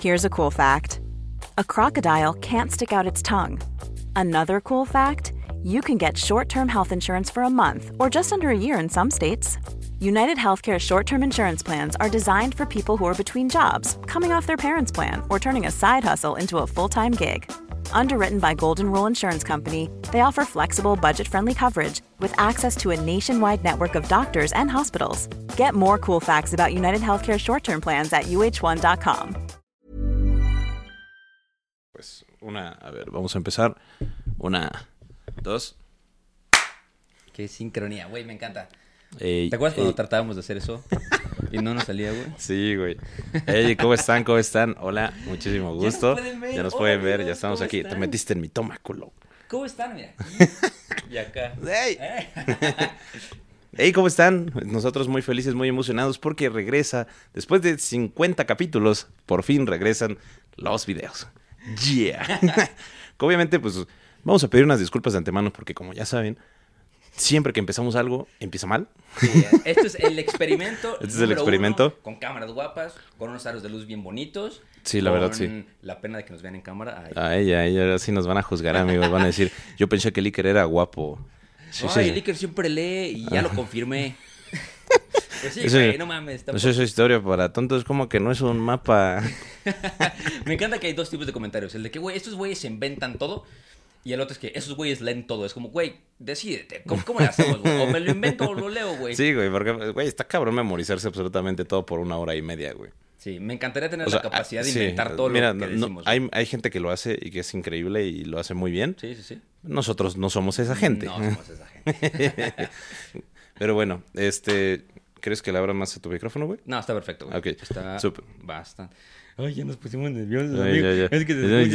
Here's a cool fact. A crocodile can't stick out its tongue. Another cool fact, you can get short-term health insurance for a month or just under a year in some states. United Healthcare short-term insurance plans are designed for people who are between jobs, coming off their parents' plan, or turning a side hustle into a full-time gig. Underwritten by Golden Rule Insurance Company, they offer flexible, budget-friendly coverage with access to a nationwide network of doctors and hospitals. Get more cool facts about United Healthcare short-term plans at uh1.com. Pues a ver, vamos a empezar. 1, 2. Qué sincronía, güey, me encanta. ¿Te acuerdas cuando tratábamos de hacer eso? Y no nos salía, güey. Sí, güey. Hey, ¿cómo están? ¿Cómo están? Hola, muchísimo gusto. Ya nos pueden ver, ya estamos aquí. Te metiste en mi toma, culo. ¿Cómo están? Mira. Y acá. ¡Hey! Hey, ¿cómo están? Nosotros muy felices, muy emocionados porque regresa, después de 50 capítulos, por fin regresan los videos. ¡Yeah! Obviamente, pues, vamos a pedir unas disculpas de antemano porque, como ya saben, siempre que empezamos algo, empieza mal. Sí, esto es el experimento. Este es el experimento. 1, con cámaras guapas, con unos aros de luz bien bonitos. Sí, la verdad, sí. Con la pena de que nos vean en cámara. Ay, ahora sí nos van a juzgar, amigos. Van a decir, yo pensé que el Iker era guapo. Sí, el Iker siempre lee y ya lo confirmé. Pues sí, güey, no mames. Eso es historia para tontos, como que no es un mapa. Me encanta que hay dos tipos de comentarios. El de que, güey, estos güeyes se inventan todo. Y el otro es que esos güeyes leen todo. Es como, güey, decídete. ¿Cómo le hacemos, güey? O me lo invento o lo leo, güey. Sí, güey, porque, güey, está cabrón memorizarse absolutamente todo por 1 hora y media, güey. Sí, me encantaría tener la capacidad de inventar todo mira, lo que decimos. Hay gente que lo hace y que es increíble y lo hace muy bien. Sí. Nosotros no somos esa gente. No somos esa gente. Pero bueno, ¿crees que le abra más a tu micrófono, güey? No, está perfecto, güey. Ok, Está súper. bastante. Ay, ya nos pusimos nerviosos, Ay, amigo. ya. Es que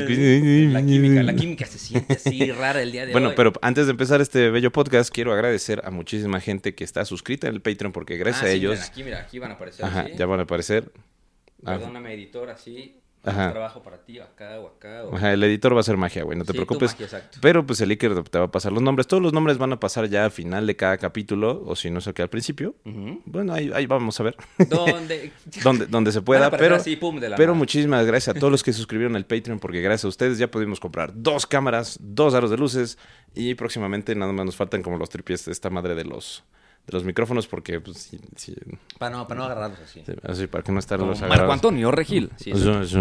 la química se siente así rara el día de hoy. Bueno, pero antes de empezar este bello podcast, quiero agradecer a muchísima gente que está suscrita en el Patreon porque gracias a ellos... Mira, aquí van a aparecer. Ajá, ¿sí? ya van a aparecer. Perdóname, editor, así. Ajá. Trabajo para ti, acá o acá. Ajá, el editor va a hacer magia, güey, no te preocupes. Magia, exacto. Pero pues el Iker te va a pasar los nombres. Todos los nombres van a pasar ya al final de cada capítulo, o si no sé qué, al principio. Uh-huh. Bueno, ahí vamos a ver. Donde se pueda, pero, así, pum, pero muchísimas gracias a todos los que suscribieron al Patreon, porque gracias a ustedes ya pudimos comprar 2 cámaras, 2 aros de luces, y próximamente nada más nos faltan como los tripies de esta madre de los micrófonos, porque pues sí. Para no agarrarlos así. Sí, así, para que no estar los agarrados. Marco Antonio Regil. Sí,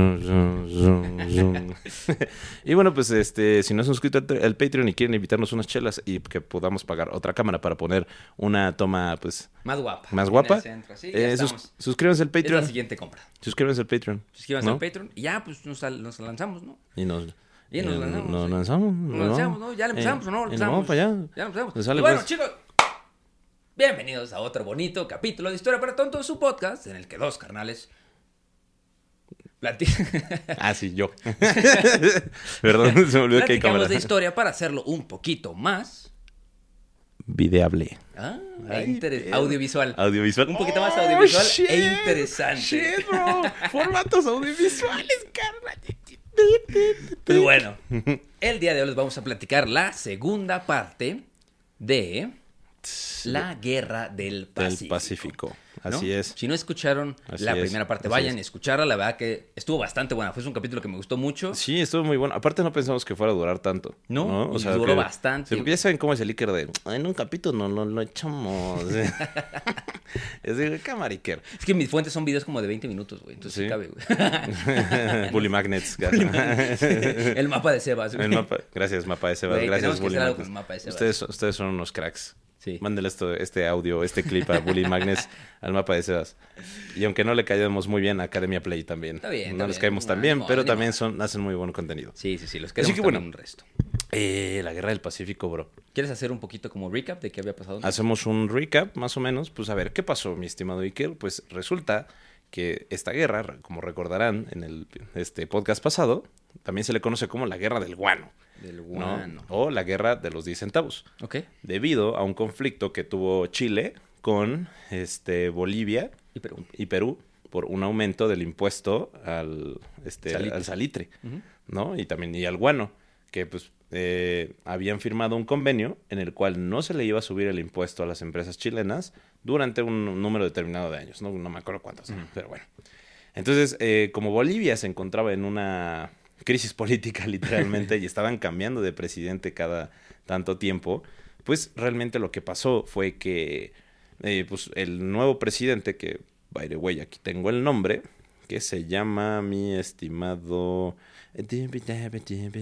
zoom. Y bueno, pues si no se han suscrito al Patreon y quieren invitarnos unas chelas y que podamos pagar otra cámara para poner una toma, pues... Más guapa. Sí, suscríbanse al Patreon. Es la siguiente compra. Suscríbanse al Patreon. Suscríbanse al Patreon y ya, pues nos lanzamos, ¿no? Y nos lanzamos. Nos lanzamos, ¿no? Ya le empezamos, ¿no? Y nos vamos para allá. Ya lo empezamos. Y bueno, chicos, bienvenidos a otro bonito capítulo de Historia para Tontos, su podcast en el que 2 carnales sí, yo. Perdón, se me olvidó que hay cámara. Platicamos de historia para hacerlo un poquito más... videable. Audiovisual. Audiovisual. Un poquito más audiovisual shit, e interesante. Shit, bro. Formatos audiovisuales, carnal. Pues bueno, el día de hoy les vamos a platicar la segunda parte de... la Guerra del Pacífico. Así ¿no? es. Si no escucharon la primera parte, vayan y escucharla. La verdad que estuvo bastante buena. Fue un capítulo que me gustó mucho. Sí, estuvo muy bueno. Aparte no pensamos que fuera a durar tanto. No, o sea, duró bastante. Ya saben cómo es el Iker de... En un capítulo no lo echamos. Es de cámara, Iker. Es que mis fuentes son videos como de 20 minutos, güey. Entonces sí cabe, güey. Bully Magnets. El mapa de Sebas, güey. Gracias, mapa de Sebas. Güey, Gracias, Bully Magnets. Con el mapa de Sebas. Ustedes son unos cracks. Sí. Mándale este audio, este clip a Bully Magnets al mapa de Sebas. Y aunque no le caemos muy bien a Academia Play también. Está bien. No les caemos tan bien, pero también hacen muy buen contenido. Sí, los queremos que, también un resto. La Guerra del Pacífico, bro. ¿Quieres hacer un poquito como recap de qué había pasado? Hacemos un recap, más o menos. Pues a ver, ¿qué pasó, mi estimado Iker? Pues resulta que esta guerra, como recordarán en el podcast pasado, también se le conoce como la Guerra del Guano. Del guano. ¿No? O la Guerra de los 10 centavos. Ok. Debido a un conflicto que tuvo Chile con Bolivia y Perú por un aumento del impuesto al salitre, uh-huh, ¿no? Y también al guano, que pues habían firmado un convenio en el cual no se le iba a subir el impuesto a las empresas chilenas durante un número determinado de años, no me acuerdo cuántos, uh-huh, pero bueno. Entonces, como Bolivia se encontraba en una crisis política literalmente y estaban cambiando de presidente cada tanto tiempo, pues realmente lo que pasó fue que pues el nuevo presidente, que by the way aquí tengo el nombre, que se llama mi estimado... Estas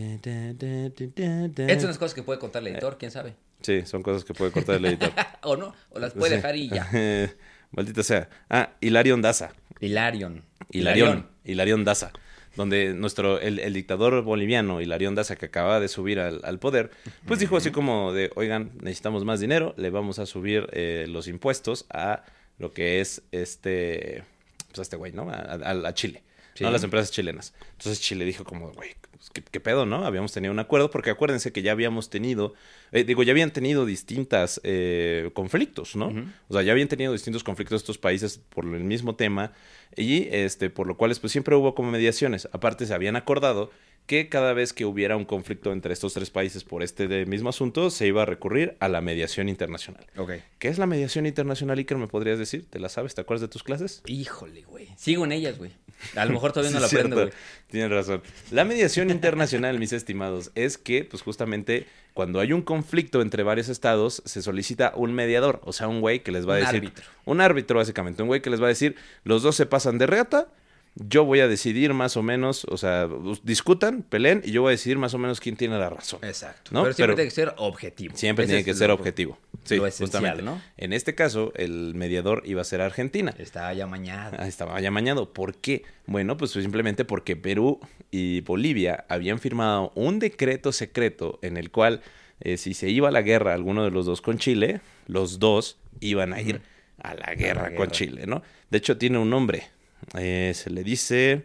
son las cosas que puede contar el editor, quién sabe. Sí, son cosas que puede cortar el editor. O no, o las puede dejar y ya. Maldita sea. Hilarión Daza. Hilarión Daza. Donde el dictador boliviano, Hilarión Daza, que acaba de subir al poder, pues dijo así como de, oigan, necesitamos más dinero, le vamos a subir los impuestos a lo que es pues a este güey, ¿no? A Chile. Sí. ¿No? A las empresas chilenas. Entonces Chile dijo como, güey, ¿qué pedo, no? Habíamos tenido un acuerdo, porque acuérdense que ya habíamos tenido, ya habían tenido distintos conflictos, ¿no? Uh-huh. O sea, ya habían tenido distintos conflictos estos países por el mismo tema, y por lo cual pues siempre hubo como mediaciones. Aparte se habían acordado que cada vez que hubiera un conflicto entre estos tres países por mismo asunto, se iba a recurrir a la mediación internacional. Okay. ¿Qué es la mediación internacional, Iker? ¿Me podrías decir? ¿Te la sabes? ¿Te acuerdas de tus clases? Híjole, güey. Sigo en ellas, güey. A lo mejor todavía no la aprendo, güey. Tienes razón. La mediación internacional, mis estimados, es que, pues justamente, cuando hay un conflicto entre varios estados, se solicita un mediador, o sea, un güey que les va a decir... árbitro. Un árbitro, básicamente. Un güey que les va a decir, los dos se pasan de reata, yo voy a decidir más o menos, o sea, discutan, peleen, y yo voy a decidir más o menos quién tiene la razón. Exacto. ¿No? Pero siempre tiene que ser objetivo. Siempre tiene que ser objetivo. Sí, lo esencial, justamente. ¿No? En este caso, el mediador iba a ser Argentina. Estaba ya mañado. Estaba ya mañado. ¿Por qué? Bueno, pues simplemente porque Perú y Bolivia habían firmado un decreto secreto en el cual, si se iba a la guerra alguno de los dos con Chile, los dos iban a ir a la guerra con Chile, ¿no? De hecho, tiene un nombre. Se le dice...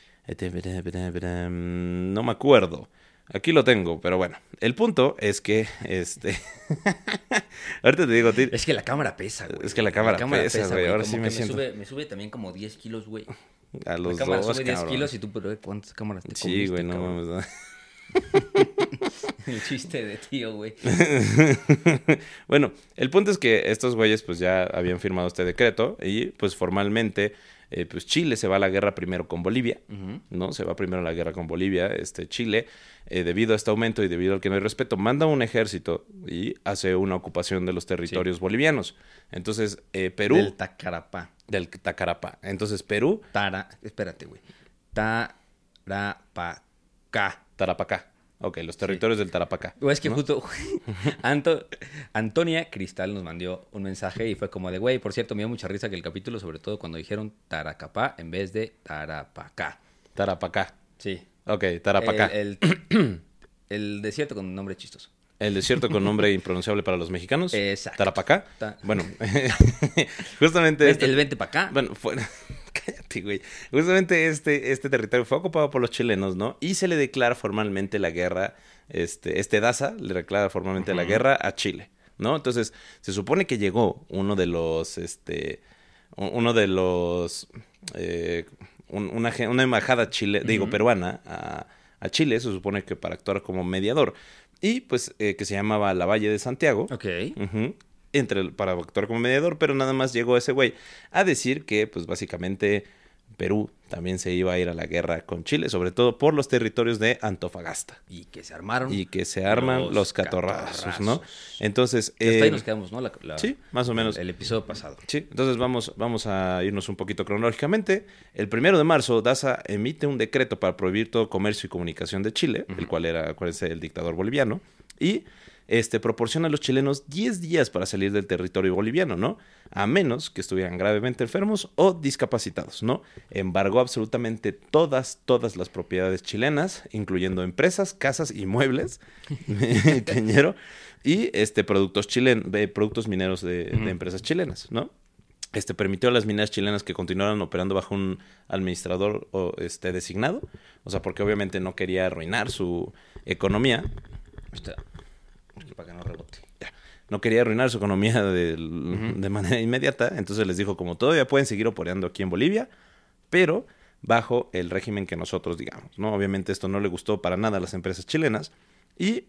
No me acuerdo. Aquí lo tengo, pero bueno. El punto es que... Ahorita te digo... Es que la cámara pesa, güey. Es que la cámara pesa, güey. Ahora sí me siento... Me sube también como 10 kilos, güey. A los la cámara dos, sube 10 cabrón. kilos y tú, pero ¿cuántas cámaras te comiste? Sí, güey, no mames. El chiste de tío, güey. Bueno, el punto es que estos güeyes pues ya habían firmado este decreto y pues formalmente pues Chile se va a la guerra primero con Bolivia, ¿no? Se va primero a la guerra con Bolivia, Chile, debido a este aumento y debido al que no hay respeto, manda un ejército y hace una ocupación de los territorios bolivianos. Entonces, Perú... Del Tacarapá. Entonces, Perú... Espérate, güey. Tarapacá. Ok, los territorios del Tarapacá. O es que, ¿no? Justo Antonia Cristal nos mandó un mensaje y fue como de, güey, por cierto, me dio mucha risa que el capítulo, sobre todo cuando dijeron Taracapá en vez de Tarapacá. Tarapacá. Sí. Ok, Tarapacá. El desierto con un nombre chistoso. El desierto con nombre impronunciable para los mexicanos. Exacto. Tarapacá. Bueno, justamente... El vente pa' acá. Bueno, cállate, güey. Justamente este territorio fue ocupado por los chilenos, ¿no? Y se le declara formalmente la guerra, Daza le declara formalmente la guerra a Chile, ¿no? Entonces, se supone que llegó una embajada peruana a Chile, se supone que para actuar como mediador. Y pues que se llamaba Lavalle de Santiago. Ok. Para actuar como mediador, pero nada más llegó ese güey a decir que pues básicamente Perú también se iba a ir a la guerra con Chile, sobre todo por los territorios de Antofagasta. Y que se armaron. Y que se arman los catorrazos, ¿no? Entonces... hasta ahí nos quedamos, ¿no? Sí, más o menos. El episodio pasado. Sí, entonces vamos a irnos un poquito cronológicamente. El 1 de marzo, Daza emite un decreto para prohibir todo comercio y comunicación de Chile, el cual era, acuérdense, el dictador boliviano, y proporciona a los chilenos 10 días para salir del territorio boliviano, ¿no? A menos que estuvieran gravemente enfermos o discapacitados, ¿no? Embargó absolutamente todas las propiedades chilenas, incluyendo empresas, casas y muebles, cañero, y productos mineros de empresas chilenas, ¿no? Permitió a las mineras chilenas que continuaran operando bajo un administrador designado, o sea, porque obviamente no quería arruinar su economía. Para que no rebote. No quería arruinar su economía de manera inmediata, entonces les dijo como todavía pueden seguir operando aquí en Bolivia, pero bajo el régimen que nosotros digamos, ¿no? Obviamente esto no le gustó para nada a las empresas chilenas y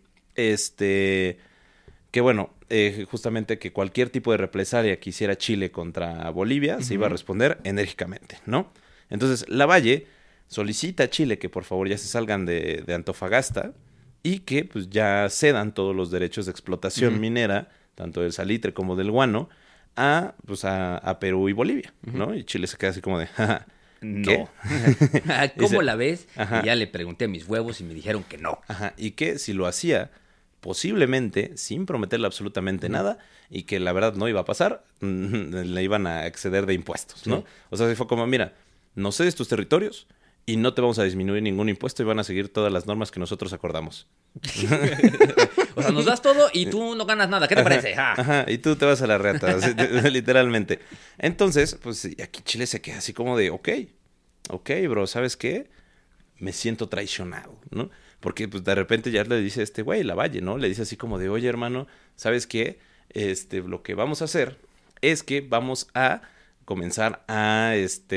que bueno, justamente que cualquier tipo de represalia que hiciera Chile contra Bolivia se iba a responder enérgicamente, ¿no? Entonces, Lavalle solicita a Chile que por favor ya se salgan de Antofagasta y que pues ya cedan todos los derechos de explotación minera, tanto del salitre como del guano, a Perú y Bolivia, ¿no? Y Chile se queda así como de, jaja, ¿qué? No. ¿Cómo Dice, la ves? ajá. Y ya le pregunté a mis huevos y me dijeron que no. Ajá, y que si lo hacía posiblemente sin prometerle absolutamente nada y que la verdad no iba a pasar, le iban a exceder de impuestos, ¿no? Sí. O sea, fue como, mira, no cedes tus territorios y no te vamos a disminuir ningún impuesto y van a seguir todas las normas que nosotros acordamos. O sea, nos das todo y tú no ganas nada. ¿Qué te parece? Ajá, y tú te vas a la reata, así, literalmente. Entonces, pues aquí Chile se queda así como de, ok, bro, ¿sabes qué? Me siento traicionado, ¿no? Porque pues de repente ya le dice este güey, Lavalle, ¿no? Le dice así como de, oye, hermano, ¿sabes qué? Lo que vamos a hacer es que vamos a comenzar a,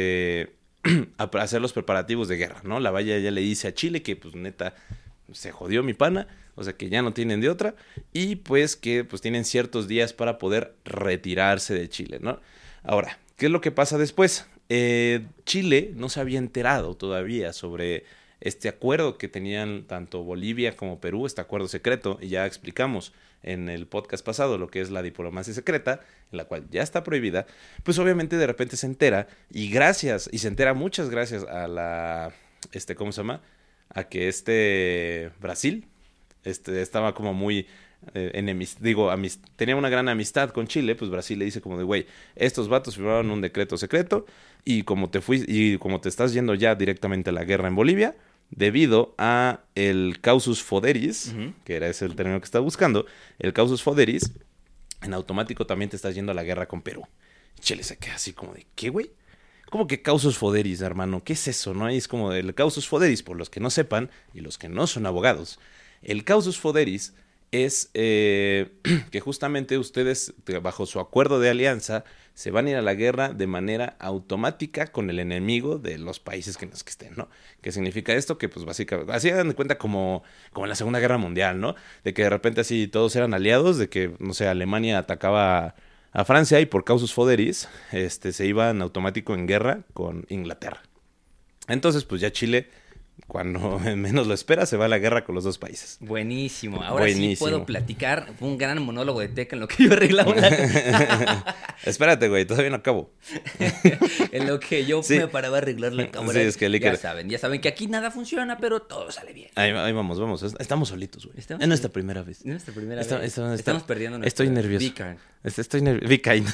a hacer los preparativos de guerra, ¿no? Lavalle ya le dice a Chile que, pues, neta, se jodió mi pana, o sea, que ya no tienen de otra, y pues que, pues, tienen ciertos días para poder retirarse de Chile, ¿no? Ahora, ¿qué es lo que pasa después? Chile no se había enterado todavía sobre este acuerdo que tenían tanto Bolivia como Perú, este acuerdo secreto, y ya explicamos en el podcast pasado lo que es la diplomacia secreta, en la cual ya está prohibida, pues obviamente de repente se entera, y se entera muchas gracias a la, ¿cómo se llama? A que Brasil, estaba como muy tenía una gran amistad con Chile, pues Brasil le dice como de, güey, estos vatos firmaron un decreto secreto, y como te estás yendo ya directamente a la guerra en Bolivia, debido a el causus foederis, que era ese el término que estaba buscando, el causus foederis, en automático también te estás yendo a la guerra con Perú. Chile se queda así como de, ¿qué, güey? ¿Cómo que causus foederis, hermano? ¿Qué es eso, no? Y es como el causus foederis, por los que no sepan y los que no son abogados. El causus foederis es que justamente ustedes, bajo su acuerdo de alianza, se van a ir a la guerra de manera automática con el enemigo de los países en los que estén, ¿no? ¿Qué significa esto? Que pues básicamente, así dan de cuenta como en la Segunda Guerra Mundial, ¿no? De que de repente así todos eran aliados, de que, no sé, Alemania atacaba a Francia y por causus foederis, se iban automático en guerra con Inglaterra. Entonces, pues ya Chile, cuando menos lo espera, se va a la guerra con los dos países. Buenísimo. Ahora sí puedo platicar. Fue un gran monólogo de Teca en lo que yo arreglaba la... Espérate, güey, todavía no acabo. En lo que yo me paraba a arreglar la cámara. Sí, es que ya saben que aquí nada funciona, pero todo sale bien. Ahí vamos. Estamos solitos, güey. Es nuestra primera vez. Estamos perdiendo nuestra... Estoy nervioso. Be kind. Estoy nervioso. Be kind.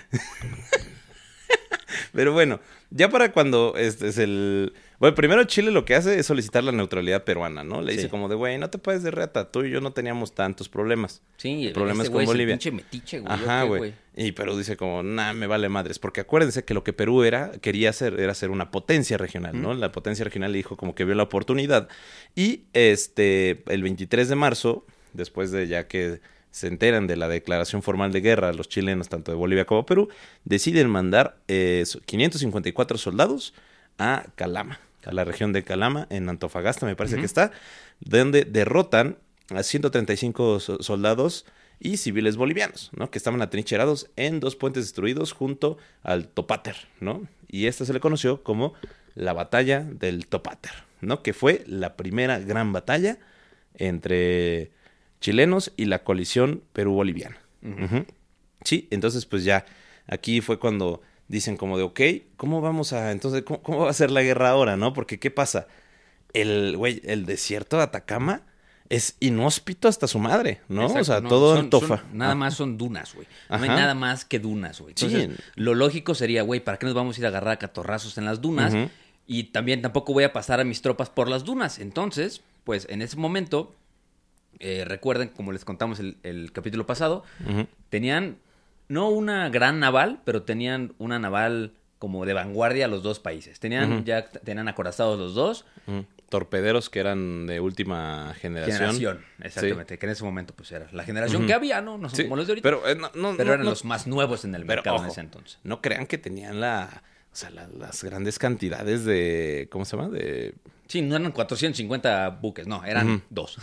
Pero bueno, ya para cuando Bueno, primero Chile lo que hace es solicitar la neutralidad peruana, ¿no? Le dice como de, güey, no te puedes de reata, tú y yo no teníamos tantos problemas. Sí, problemas con Bolivia. Es el pinche metiche, güey. Ajá, güey. Y Perú dice como, nah, me vale madres. Porque acuérdense que lo que Perú quería hacer era ser una potencia regional, ¿no? La potencia regional le dijo como que vio la oportunidad. Y el 23 de marzo, después de ya que se enteran de la declaración formal de guerra, los chilenos, tanto de Bolivia como Perú, deciden mandar 554 soldados a Calama, a la región de Calama, en Antofagasta, me parece que está, donde derrotan a 135 soldados y civiles bolivianos, ¿no? Que estaban atrincherados en 2 puentes destruidos junto al Topáter, ¿no? Y esta se le conoció como la batalla del Topáter, ¿no? Que fue la primera gran batalla entre chilenos y la coalición Perú-Boliviana. Sí, entonces pues ya aquí fue cuando dicen como de, ok, ¿cómo va a ser la guerra ahora, no? Porque ¿qué pasa? El desierto de Atacama es inhóspito hasta su madre, ¿no? Exacto, o sea, todo nada más son dunas, güey. No hay nada más que dunas, güey. Entonces, lo lógico sería, güey, ¿para qué nos vamos a ir a agarrar a catorrazos en las dunas? Y también tampoco voy a pasar a mis tropas por las dunas. Entonces, pues en ese momento, recuerden, como les contamos el capítulo pasado, tenían no una gran naval, pero tenían una naval como de vanguardia los dos países. Tenían acorazados los dos. Torpederos que eran de última generación. Exactamente. Sí. Que en ese momento pues era la generación que había, ¿no? No son como los de ahorita. Pero eran los más nuevos en el mercado en ese entonces. No crean que tenían las grandes cantidades de... ¿Cómo se llama? Sí, no eran 450 buques, no, eran 2.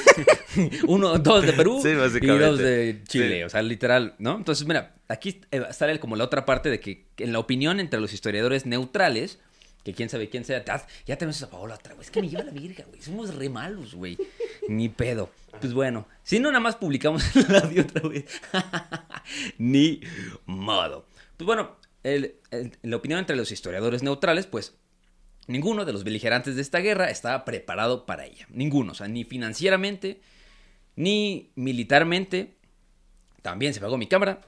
2 de Perú y 2 de Chile, sí. O sea, literal, ¿no? Entonces, mira, aquí sale como la otra parte de que en la opinión entre los historiadores neutrales, que quién sabe quién sea. Ya tenemos a Paola otra, güey. Es que me lleva la virga, güey. Somos re malos, güey. Ni pedo. Pues bueno, si no, nada más publicamos el audio otra vez. Ni modo. Pues bueno, la opinión entre los historiadores neutrales, pues ninguno de los beligerantes de esta guerra estaba preparado para ella. Ninguno, o sea, ni financieramente, ni militarmente. También se apagó mi cámara.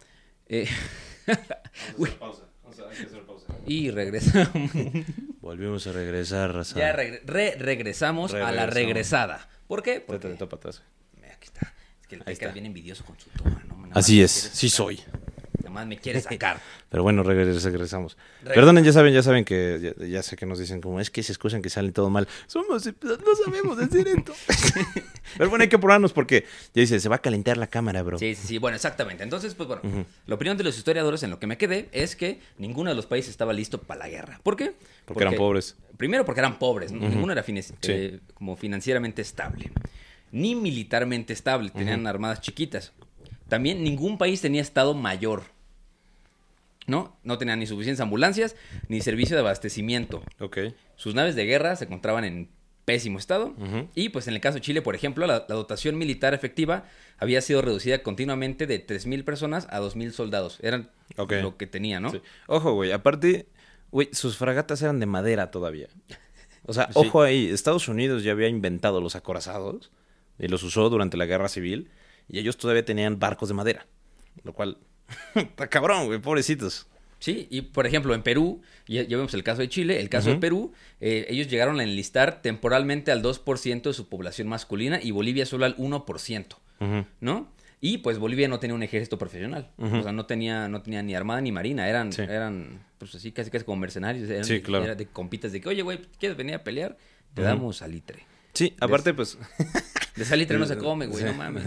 Vamos a hacer pausa. Y regresamos. Volvimos a regresar, raza. Ya regresamos a la regresada. ¿Por qué? Porque... Te para atrás. Mira, aquí está. Es que el Peca es bien envidioso con su toma, ¿no? Así es, sí soy. Nada más me quiere sacar. Pero bueno, regresamos. Perdonen, ya saben que ya sé que nos dicen como es que se excusan que sale todo mal. No sabemos decir esto. Pero bueno, hay que apurarnos porque ya dice, se va a calentar la cámara, bro. Sí, bueno, exactamente. Entonces, pues bueno, la opinión de los historiadores en lo que me quedé es que ninguno de los países estaba listo para la guerra. ¿Por qué? Porque eran pobres. Primero porque eran pobres, ¿no? Ninguno era como financieramente estable, ni militarmente estable, tenían armadas chiquitas. También ningún país tenía estado mayor. No tenían ni suficientes ambulancias, ni servicio de abastecimiento. Ok. Sus naves de guerra se encontraban en pésimo estado. Y pues en el caso de Chile, por ejemplo, la dotación militar efectiva había sido reducida continuamente de 3,000 personas a 2,000 soldados. Eran lo que tenía, ¿no? Sí. Ojo, güey, aparte, güey, sus fragatas eran de madera todavía. O sea, ojo ahí, Estados Unidos ya había inventado los acorazados y los usó durante la Guerra Civil y ellos todavía tenían barcos de madera, lo cual... Está cabrón, güey, pobrecitos. Sí, y por ejemplo, en Perú, ya vemos el caso de Chile, el caso de Perú, ellos llegaron a enlistar temporalmente al 2% de su población masculina y Bolivia solo al 1%, ¿no? Y pues Bolivia no tenía un ejército profesional, o sea, no tenía ni armada ni marina, eran pues así casi como mercenarios, eran de compitas de que, oye, güey, ¿quieres venir a pelear? Te damos salitre. Sí, aparte, pues... De salitre no se come, güey, no mames.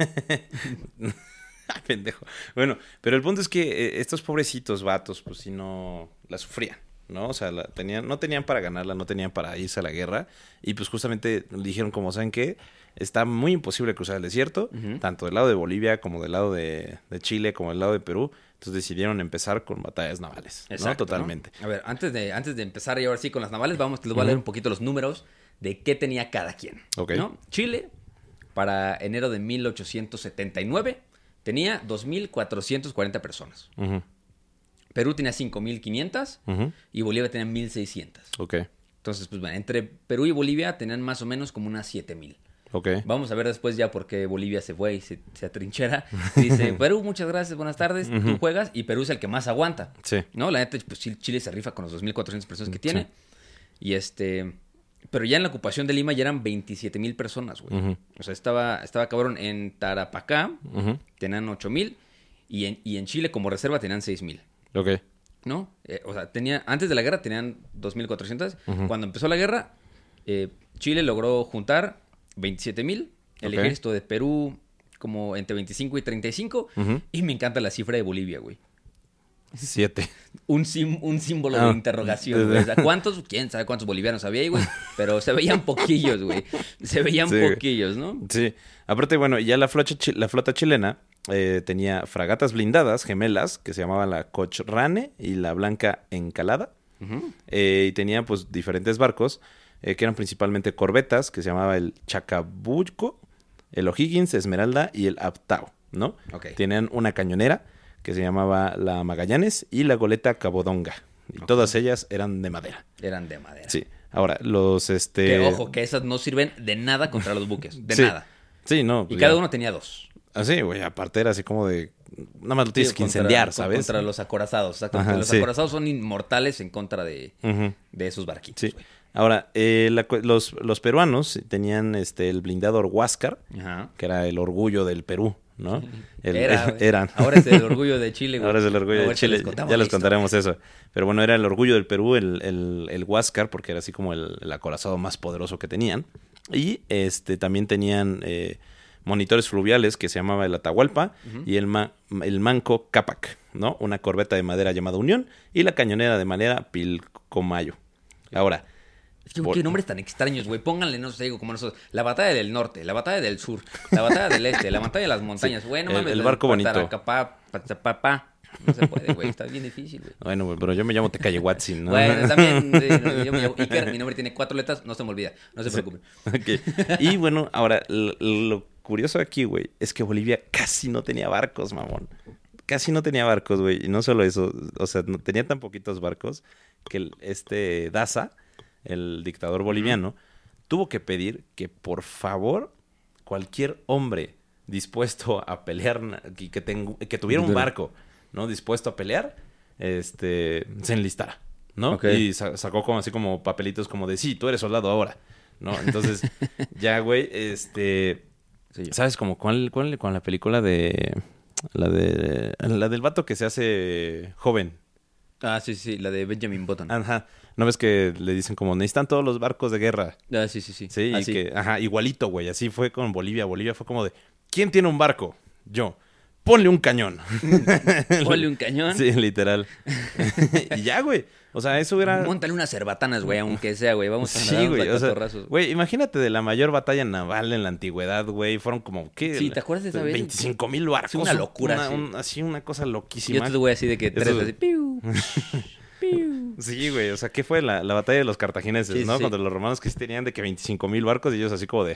Pendejo. Bueno, pero el punto es que estos pobrecitos vatos, pues sí no la sufrían, ¿no? O sea, no tenían para ganarla, no tenían para irse a la guerra. Y pues justamente dijeron, como saben que está muy imposible cruzar el desierto, tanto del lado de Bolivia como del lado de Chile, como del lado de Perú. Entonces decidieron empezar con batallas navales. Exacto, ¿no? Totalmente. ¿No? A ver, antes de empezar y ahora sí con las navales, les voy a leer un poquito los números de qué tenía cada quien. Okay. ¿No? Chile, para enero de 1879, tenía 2,440 personas. Perú tenía 5,500 y Bolivia tenía 1,600. Ok. Entonces, pues bueno, entre Perú y Bolivia tenían más o menos como unas 7,000. Ok. Vamos a ver después ya por qué Bolivia se fue y se atrinchera. Y dice, Perú, muchas gracias, buenas tardes, tú juegas, y Perú es el que más aguanta. Sí. ¿No? La neta, pues Chile se rifa con los 2,400 personas que tiene. Sí. Y pero ya en la ocupación de Lima ya eran 27,000 personas, güey. O sea, estaba cabrón. En Tarapacá tenían 8,000 y en Chile como reserva tenían 6,000. Ok. ¿No? O sea, antes de la guerra tenían 2,400. Cuando empezó la guerra, Chile logró juntar 27,000. El ejército de Perú como entre 25 y 35. Y me encanta la cifra de Bolivia, güey. 7. Un símbolo de interrogación, güey. O sea, quién sabe cuántos bolivianos había ahí, güey. Pero se veían poquillos, güey. Se veían poquillos, ¿no? Sí. Aparte, bueno, ya la flota chilena tenía fragatas blindadas gemelas que se llamaban la Cochrane y la Blanca Encalada. Y tenía, pues, diferentes barcos que eran principalmente corbetas que se llamaba el Chacabuco, el O'Higgins, Esmeralda y el Aptao, ¿no? Okay. Tenían una cañonera que se llamaba la Magallanes y la goleta Cabodonga. Y todas ellas eran de madera. Eran de madera. Sí. Ahora, Que ojo, que esas no sirven de nada contra los buques. De nada. Sí, no. Pues y cada uno tenía 2. Ah, sí, güey. Aparte era así como de... Nada más lo tienes que incendiar, ¿sabes? Contra los acorazados. Exactamente. Los acorazados son inmortales en contra de esos barquitos. Sí. Güey. Ahora, los peruanos tenían el blindado Huáscar, que era el orgullo del Perú, ¿no? Eran. Ahora es el orgullo de Chile, güey. Ahora es el orgullo de Chile. Ya les contaremos eso. Pero bueno, era el orgullo del Perú, el Huáscar, porque era así como el acorazado más poderoso que tenían. Y también tenían monitores fluviales que se llamaba el Atahualpa y el Manco Cápac, ¿no? Una corbeta de madera llamada Unión y la cañonera de madera Pilcomayo. Ahora... Es que qué nombres tan extraños, güey. Pónganle, no sé, como nosotros. La batalla del norte, la batalla del sur, la batalla del este, la batalla de las montañas. Güey, no mames. El barco bonito. No se puede, güey. Está bien difícil, güey. Bueno, güey, pero yo me llamo Tecayehuatzin, ¿no? Bueno, también yo me llamo Iker. Mi nombre tiene 4 letras. No se me olvida. No se preocupen. Okay. Y bueno, ahora, lo curioso aquí, güey, es que Bolivia casi no tenía barcos, mamón. Casi no tenía barcos, güey. Y no solo eso, o sea, no tenía tan poquitos barcos que Daza, el dictador boliviano, tuvo que pedir que, por favor, cualquier hombre dispuesto a pelear, que tuviera un barco, ¿no? Dispuesto a pelear, se enlistara, ¿no? Okay. Y sacó como así como papelitos como de, sí, tú eres soldado ahora, ¿no? Entonces, ya, güey, Sí, yo. ¿sabes como cuál con la película de... La del vato que se hace joven? Ah, sí, la de Benjamin Button. Ajá. ¿No ves que le dicen como, necesitan todos los barcos de guerra? Ah, sí. Sí, Así. y que, ajá, igualito, güey. Así fue con Bolivia. Bolivia fue como de, ¿quién tiene un barco? Yo. Ponle un cañón. Ponle un cañón. Sí, literal. Y ya, güey. O sea, eso era... Móntale unas cerbatanas, güey, aunque sea, güey. Vamos a Sí, darnos güey. a O sea, catorrazos. güey, imagínate de la mayor batalla naval en la antigüedad, güey. Fueron como, ¿qué? Sí, ¿te acuerdas de esa vez? 25,000 barcos. Sí, una locura, sí. Así, una cosa loquísima. Yo te voy así de que tres Eso- así. Piu, piu. Sí, güey. O sea, ¿qué fue la batalla de los cartagineses, Sí, no? sí. Contra los romanos que sí tenían de que 25,000 barcos y ellos así como de...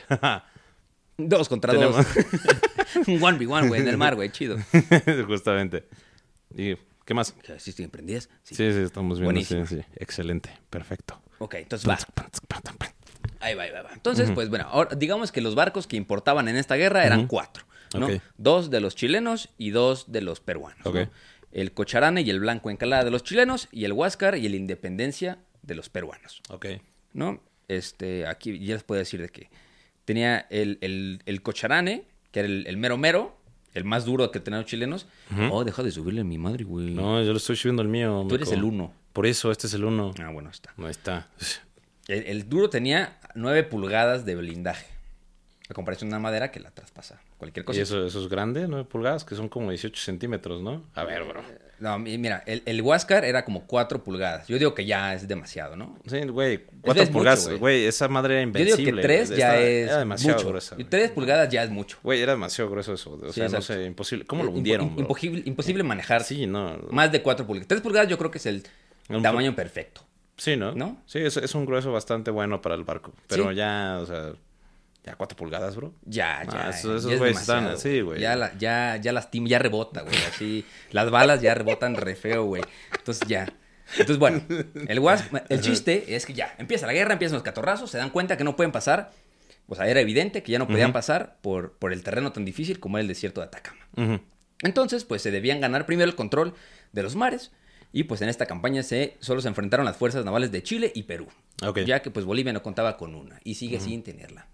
2 contra Tenemos- 2. Un 1v1, güey, en el mar, güey. Chido. Justamente. ¿Y qué más? ¿Sí estoy emprendidas? Sí, estamos viendo. Buenísimo. Sí. Excelente. Perfecto. Ok, entonces va. Ahí va. Entonces, pues bueno, ahora, digamos que los barcos que importaban en esta guerra eran 4, ¿no? Ok. 2 de los chilenos y 2 de los peruanos, ¿no? Ok. El Cocharane y el Blanco Encalada de los chilenos y el Huáscar y el Independencia de los peruanos, Ok. ¿no? Aquí ya les puedo decir de que tenía el Cocharane, que era el mero mero, el más duro que tenían los chilenos. Oh, deja de subirle a mi madre, güey. No, yo lo estoy subiendo el mío. Tú eres meco. el 1. Por eso, este es el 1. Ah, bueno, está. No está. El duro tenía 9 pulgadas de blindaje. A comparación de una madera que la traspasa. Cualquier cosa. Y eso es grande, 9 pulgadas, que son como 18 centímetros, ¿no? A ver, bro. No, mira, el Huáscar era como 4 pulgadas. Yo digo que ya es demasiado, ¿no? Sí, güey, Es 4 mucho, pulgadas, güey. güey, esa madre era Yo invencible. digo que 3 ya es Era demasiado mucho. gruesa. Y Güey. 3 pulgadas ya es mucho. Güey, era demasiado grueso eso. O Sí, sea, no exacto. sé, imposible. ¿Cómo lo hundieron, bro? Imposible manejar Sí, no. más de 4 pulgadas. 3 pulgadas yo creo que es el Un tamaño perfecto. Sí, ¿no? ¿No? Sí, es un grueso bastante bueno para el barco. Pero Sí. ya, o sea, ya 4 pulgadas, bro. Ya. Esos ya es güeyes están demasiado, así, güey. Ya lastima, ya rebota, güey. Así, las balas ya rebotan re feo, güey. Entonces ya. Entonces, bueno, el chiste es que ya, empieza la guerra, empiezan los catorrazos, se dan cuenta que no pueden pasar. O sea, era evidente que ya no podían pasar por el terreno tan difícil como era el desierto de Atacama. Ujú. Entonces, pues se debían ganar primero el control de los mares. Y pues en esta campaña solo se enfrentaron las fuerzas navales de Chile y Perú. Ok. Ya que pues Bolivia no contaba con una y sigue sin tenerla.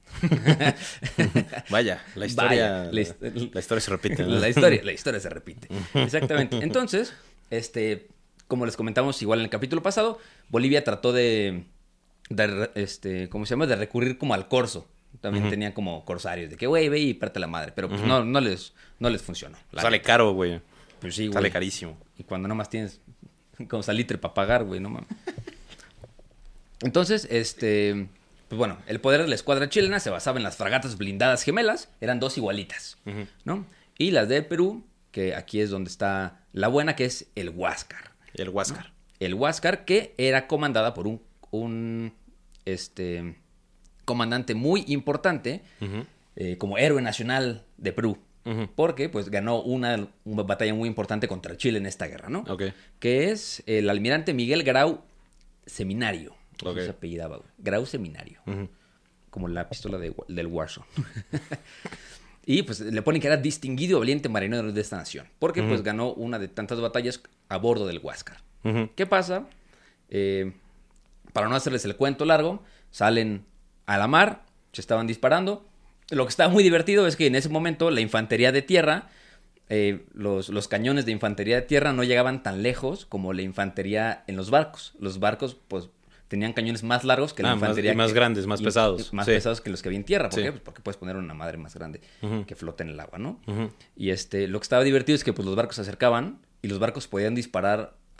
Vaya, la historia. Vaya, la historia se repite. ¿no? La historia se repite. Exactamente. Entonces, como les comentamos igual en el capítulo pasado, Bolivia trató ¿cómo se llama? De recurrir como al corso. También tenían como corsarios, de que, güey, ve y parte la madre. Pero pues no les funcionó. Sale caro, güey. Pues sí, güey. Sale carísimo. Y cuando nomás tienes como salitre para pagar, güey, no mames. Entonces, pues bueno, el poder de la escuadra chilena se basaba en las fragatas blindadas gemelas, eran 2 igualitas, ¿no? Y las de Perú, que aquí es donde está la buena, que es el Huáscar. Y el Huáscar. ¿No? El Huáscar, que era comandada por un comandante muy importante, como héroe nacional de Perú. Porque pues ganó una batalla muy importante contra Chile en esta guerra, ¿no? Ok. Que es el almirante Miguel Grau Seminario. Ok. Se apellidaba, güey. Grau Seminario. Como la pistola del Warzone. Y pues le ponen que era distinguido y valiente marinero de esta nación. Porque pues ganó una de tantas batallas a bordo del Huáscar. ¿Qué pasa? Para no hacerles el cuento largo, salen a la mar, se estaban disparando. Lo que estaba muy divertido es que en ese momento la infantería de tierra, los cañones de infantería de tierra no llegaban tan lejos como la infantería en los barcos. Los barcos, pues, tenían cañones más largos que la infantería. Más grandes, más pesados. Más Sí. pesados que los que había en tierra. ¿Por Sí. qué? Pues porque puedes poner una madre más grande que flote en el agua, ¿no? Y lo que estaba divertido es que pues, los barcos se acercaban y los barcos podían disparar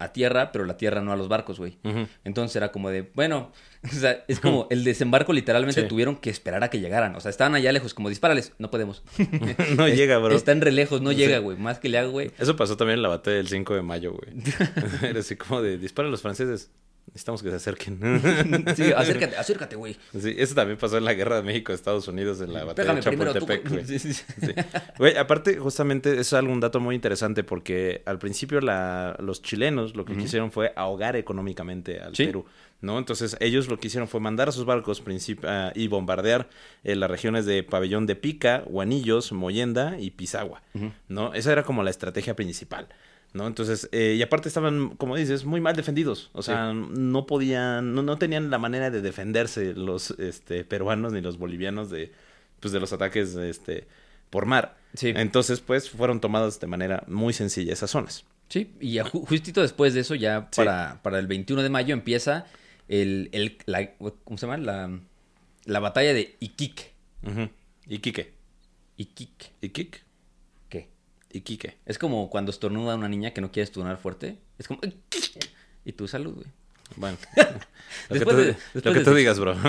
a tierra, pero la tierra no a los barcos, güey. Entonces era como de, bueno, o sea, es como el desembarco literalmente tuvieron que esperar a que llegaran. O sea, estaban allá lejos, como dispárales, no podemos. No llega, bro. Están re lejos, no llega, güey. Más que le hago, güey. Eso pasó también en la batalla del 5 de mayo, güey. Era así como de, dispara a los franceses. Necesitamos que se acerquen. Sí, acércate, güey. Sí, eso también pasó en la guerra de México-Estados Unidos, en la batalla de Chapultepec, güey. Sí. Güey, aparte, justamente, eso es algún dato muy interesante porque al principio los chilenos lo que quisieron fue ahogar económicamente al Perú, ¿no? Entonces, ellos lo que hicieron fue mandar a sus barcos y bombardear las regiones de Pabellón de Pica, Guanillos, Mollenda y Pisagua, ¿no? Esa era como la estrategia principal, ¿no? Entonces, y aparte estaban, como dices, muy mal defendidos. O sea, no podían, no tenían la manera de defenderse los peruanos ni los bolivianos de los ataques por mar. Sí. Entonces, pues, fueron tomadas de manera muy sencilla esas zonas. Sí, y justito después de eso, ya para el 21 de mayo empieza ¿cómo se llama? La batalla de Iquique. Iquique. ¿Iquique? ¿Qué? Iquique. Es como cuando estornuda una niña que no quiere estornudar fuerte. Es como... Y tu salud, güey. Bueno. Lo que tú digas, bro.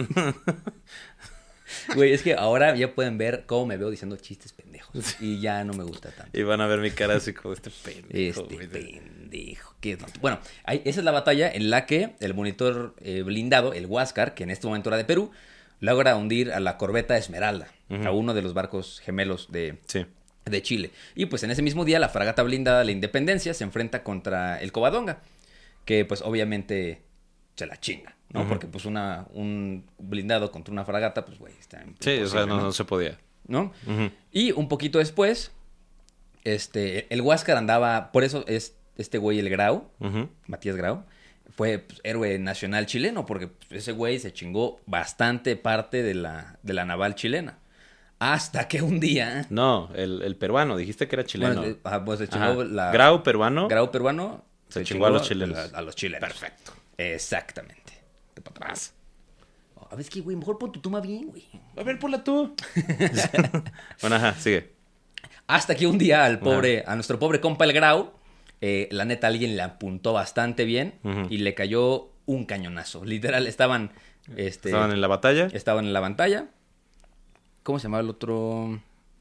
Güey, es que ahora ya pueden ver cómo me veo diciendo chistes pendejos. Y ya no me gusta tanto. Y van a ver mi cara así como pendejo. Pendejo. Bueno, esa es la batalla en la que el monitor blindado, el Huáscar, que en este momento era de Perú, logra hundir a la corbeta Esmeralda, a uno de los barcos gemelos de Chile. Y pues en ese mismo día la fragata blindada La Independencia se enfrenta contra el Covadonga, que pues obviamente se la chinga, ¿no? Porque pues un blindado contra una fragata, pues güey, está imposible, o sea, no se podía. ¿No? Y un poquito después, el Huáscar andaba, por eso es este güey el Grau, Matías Grau, fue pues, héroe nacional chileno, porque pues, ese güey se chingó bastante parte de la naval chilena. Hasta que un día... No, el peruano, dijiste que era chileno. Bueno, pues se chingó la... Grau peruano. Grau peruano. Se chingó a los chilenos. A los chilenos. Perfecto. Exactamente. De para atrás. A ver, es que, güey, mejor pon tu toma bien, güey. A ver, ponla tú. Bueno, ajá, sigue. Hasta que un día a nuestro pobre compa el Grau, la neta alguien le apuntó bastante bien y le cayó un cañonazo. Literal, estaban en la batalla. Estaban en la batalla. ¿Cómo se llamaba el otro?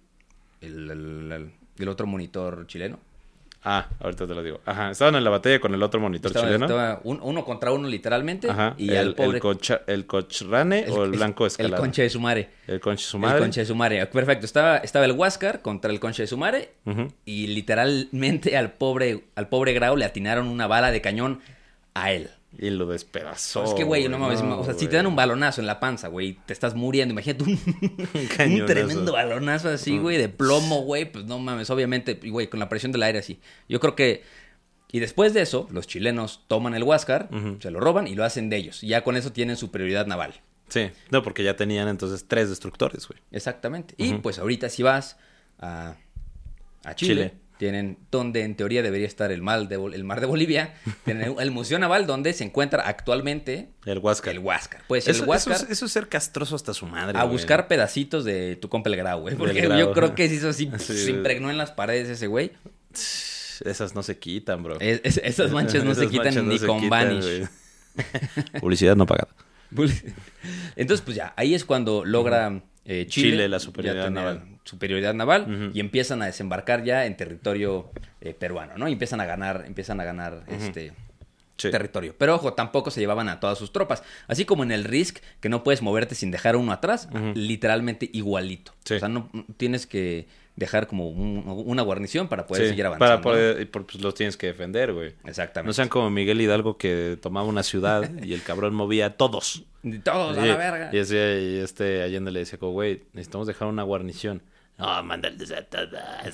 El otro monitor chileno. Ahorita te lo digo. Ajá, estaban en la batalla con el otro monitor chileno. Estaba uno contra uno literalmente. Ajá, y el pobre... ¿El Cochrane o el Blanco Escalada? El Concha de Sumare. El Concha de Sumare. El Concha de Sumare. Perfecto. Estaba el Huáscar contra el Concha de Sumare. Y literalmente al pobre Grau le atinaron una bala de cañón a él. Y lo despedazó. Es que, güey, no mames. O sea, si te dan un balonazo en la panza, güey, te estás muriendo. Imagínate un tremendo balonazo así, güey, de plomo, güey. Pues no mames, obviamente, güey, con la presión del aire así. Yo creo que... Y después de eso, los chilenos toman el Huáscar, se lo roban y lo hacen de ellos. Y ya con eso tienen superioridad naval. Sí, no, porque ya tenían entonces 3 destructores, güey. Exactamente. Y pues ahorita si vas a Chile. Tienen donde en teoría debería estar el mar de Bolivia. Tienen el Museo Naval donde se encuentra actualmente el Huáscar. Pues el Huáscar. Eso es ser castroso hasta su madre. A buscar pedacitos de tu compa el Grau, güey. Porque yo creo que se hizo así, se impregnó en las paredes ese güey. Esas no se quitan, bro. Esas manchas no se quitan ni con Vanish. Publicidad no pagada. Entonces, pues ya, ahí es cuando logra Chile la superioridad naval. Y empiezan a desembarcar ya en territorio peruano, ¿no? Y empiezan a ganar territorio. Pero ojo, tampoco se llevaban a todas sus tropas. Así como en el Risk, que no puedes moverte sin dejar uno atrás, literalmente igualito. Sí. O sea, no tienes que dejar como una guarnición para poder seguir avanzando. Para poder, ¿no? Pues los tienes que defender, güey. Exactamente. No sean como Miguel Hidalgo que tomaba una ciudad y el cabrón movía a todos. Todos a la verga. Y Allende le decía como, güey, necesitamos dejar una guarnición. No, mándales a todas.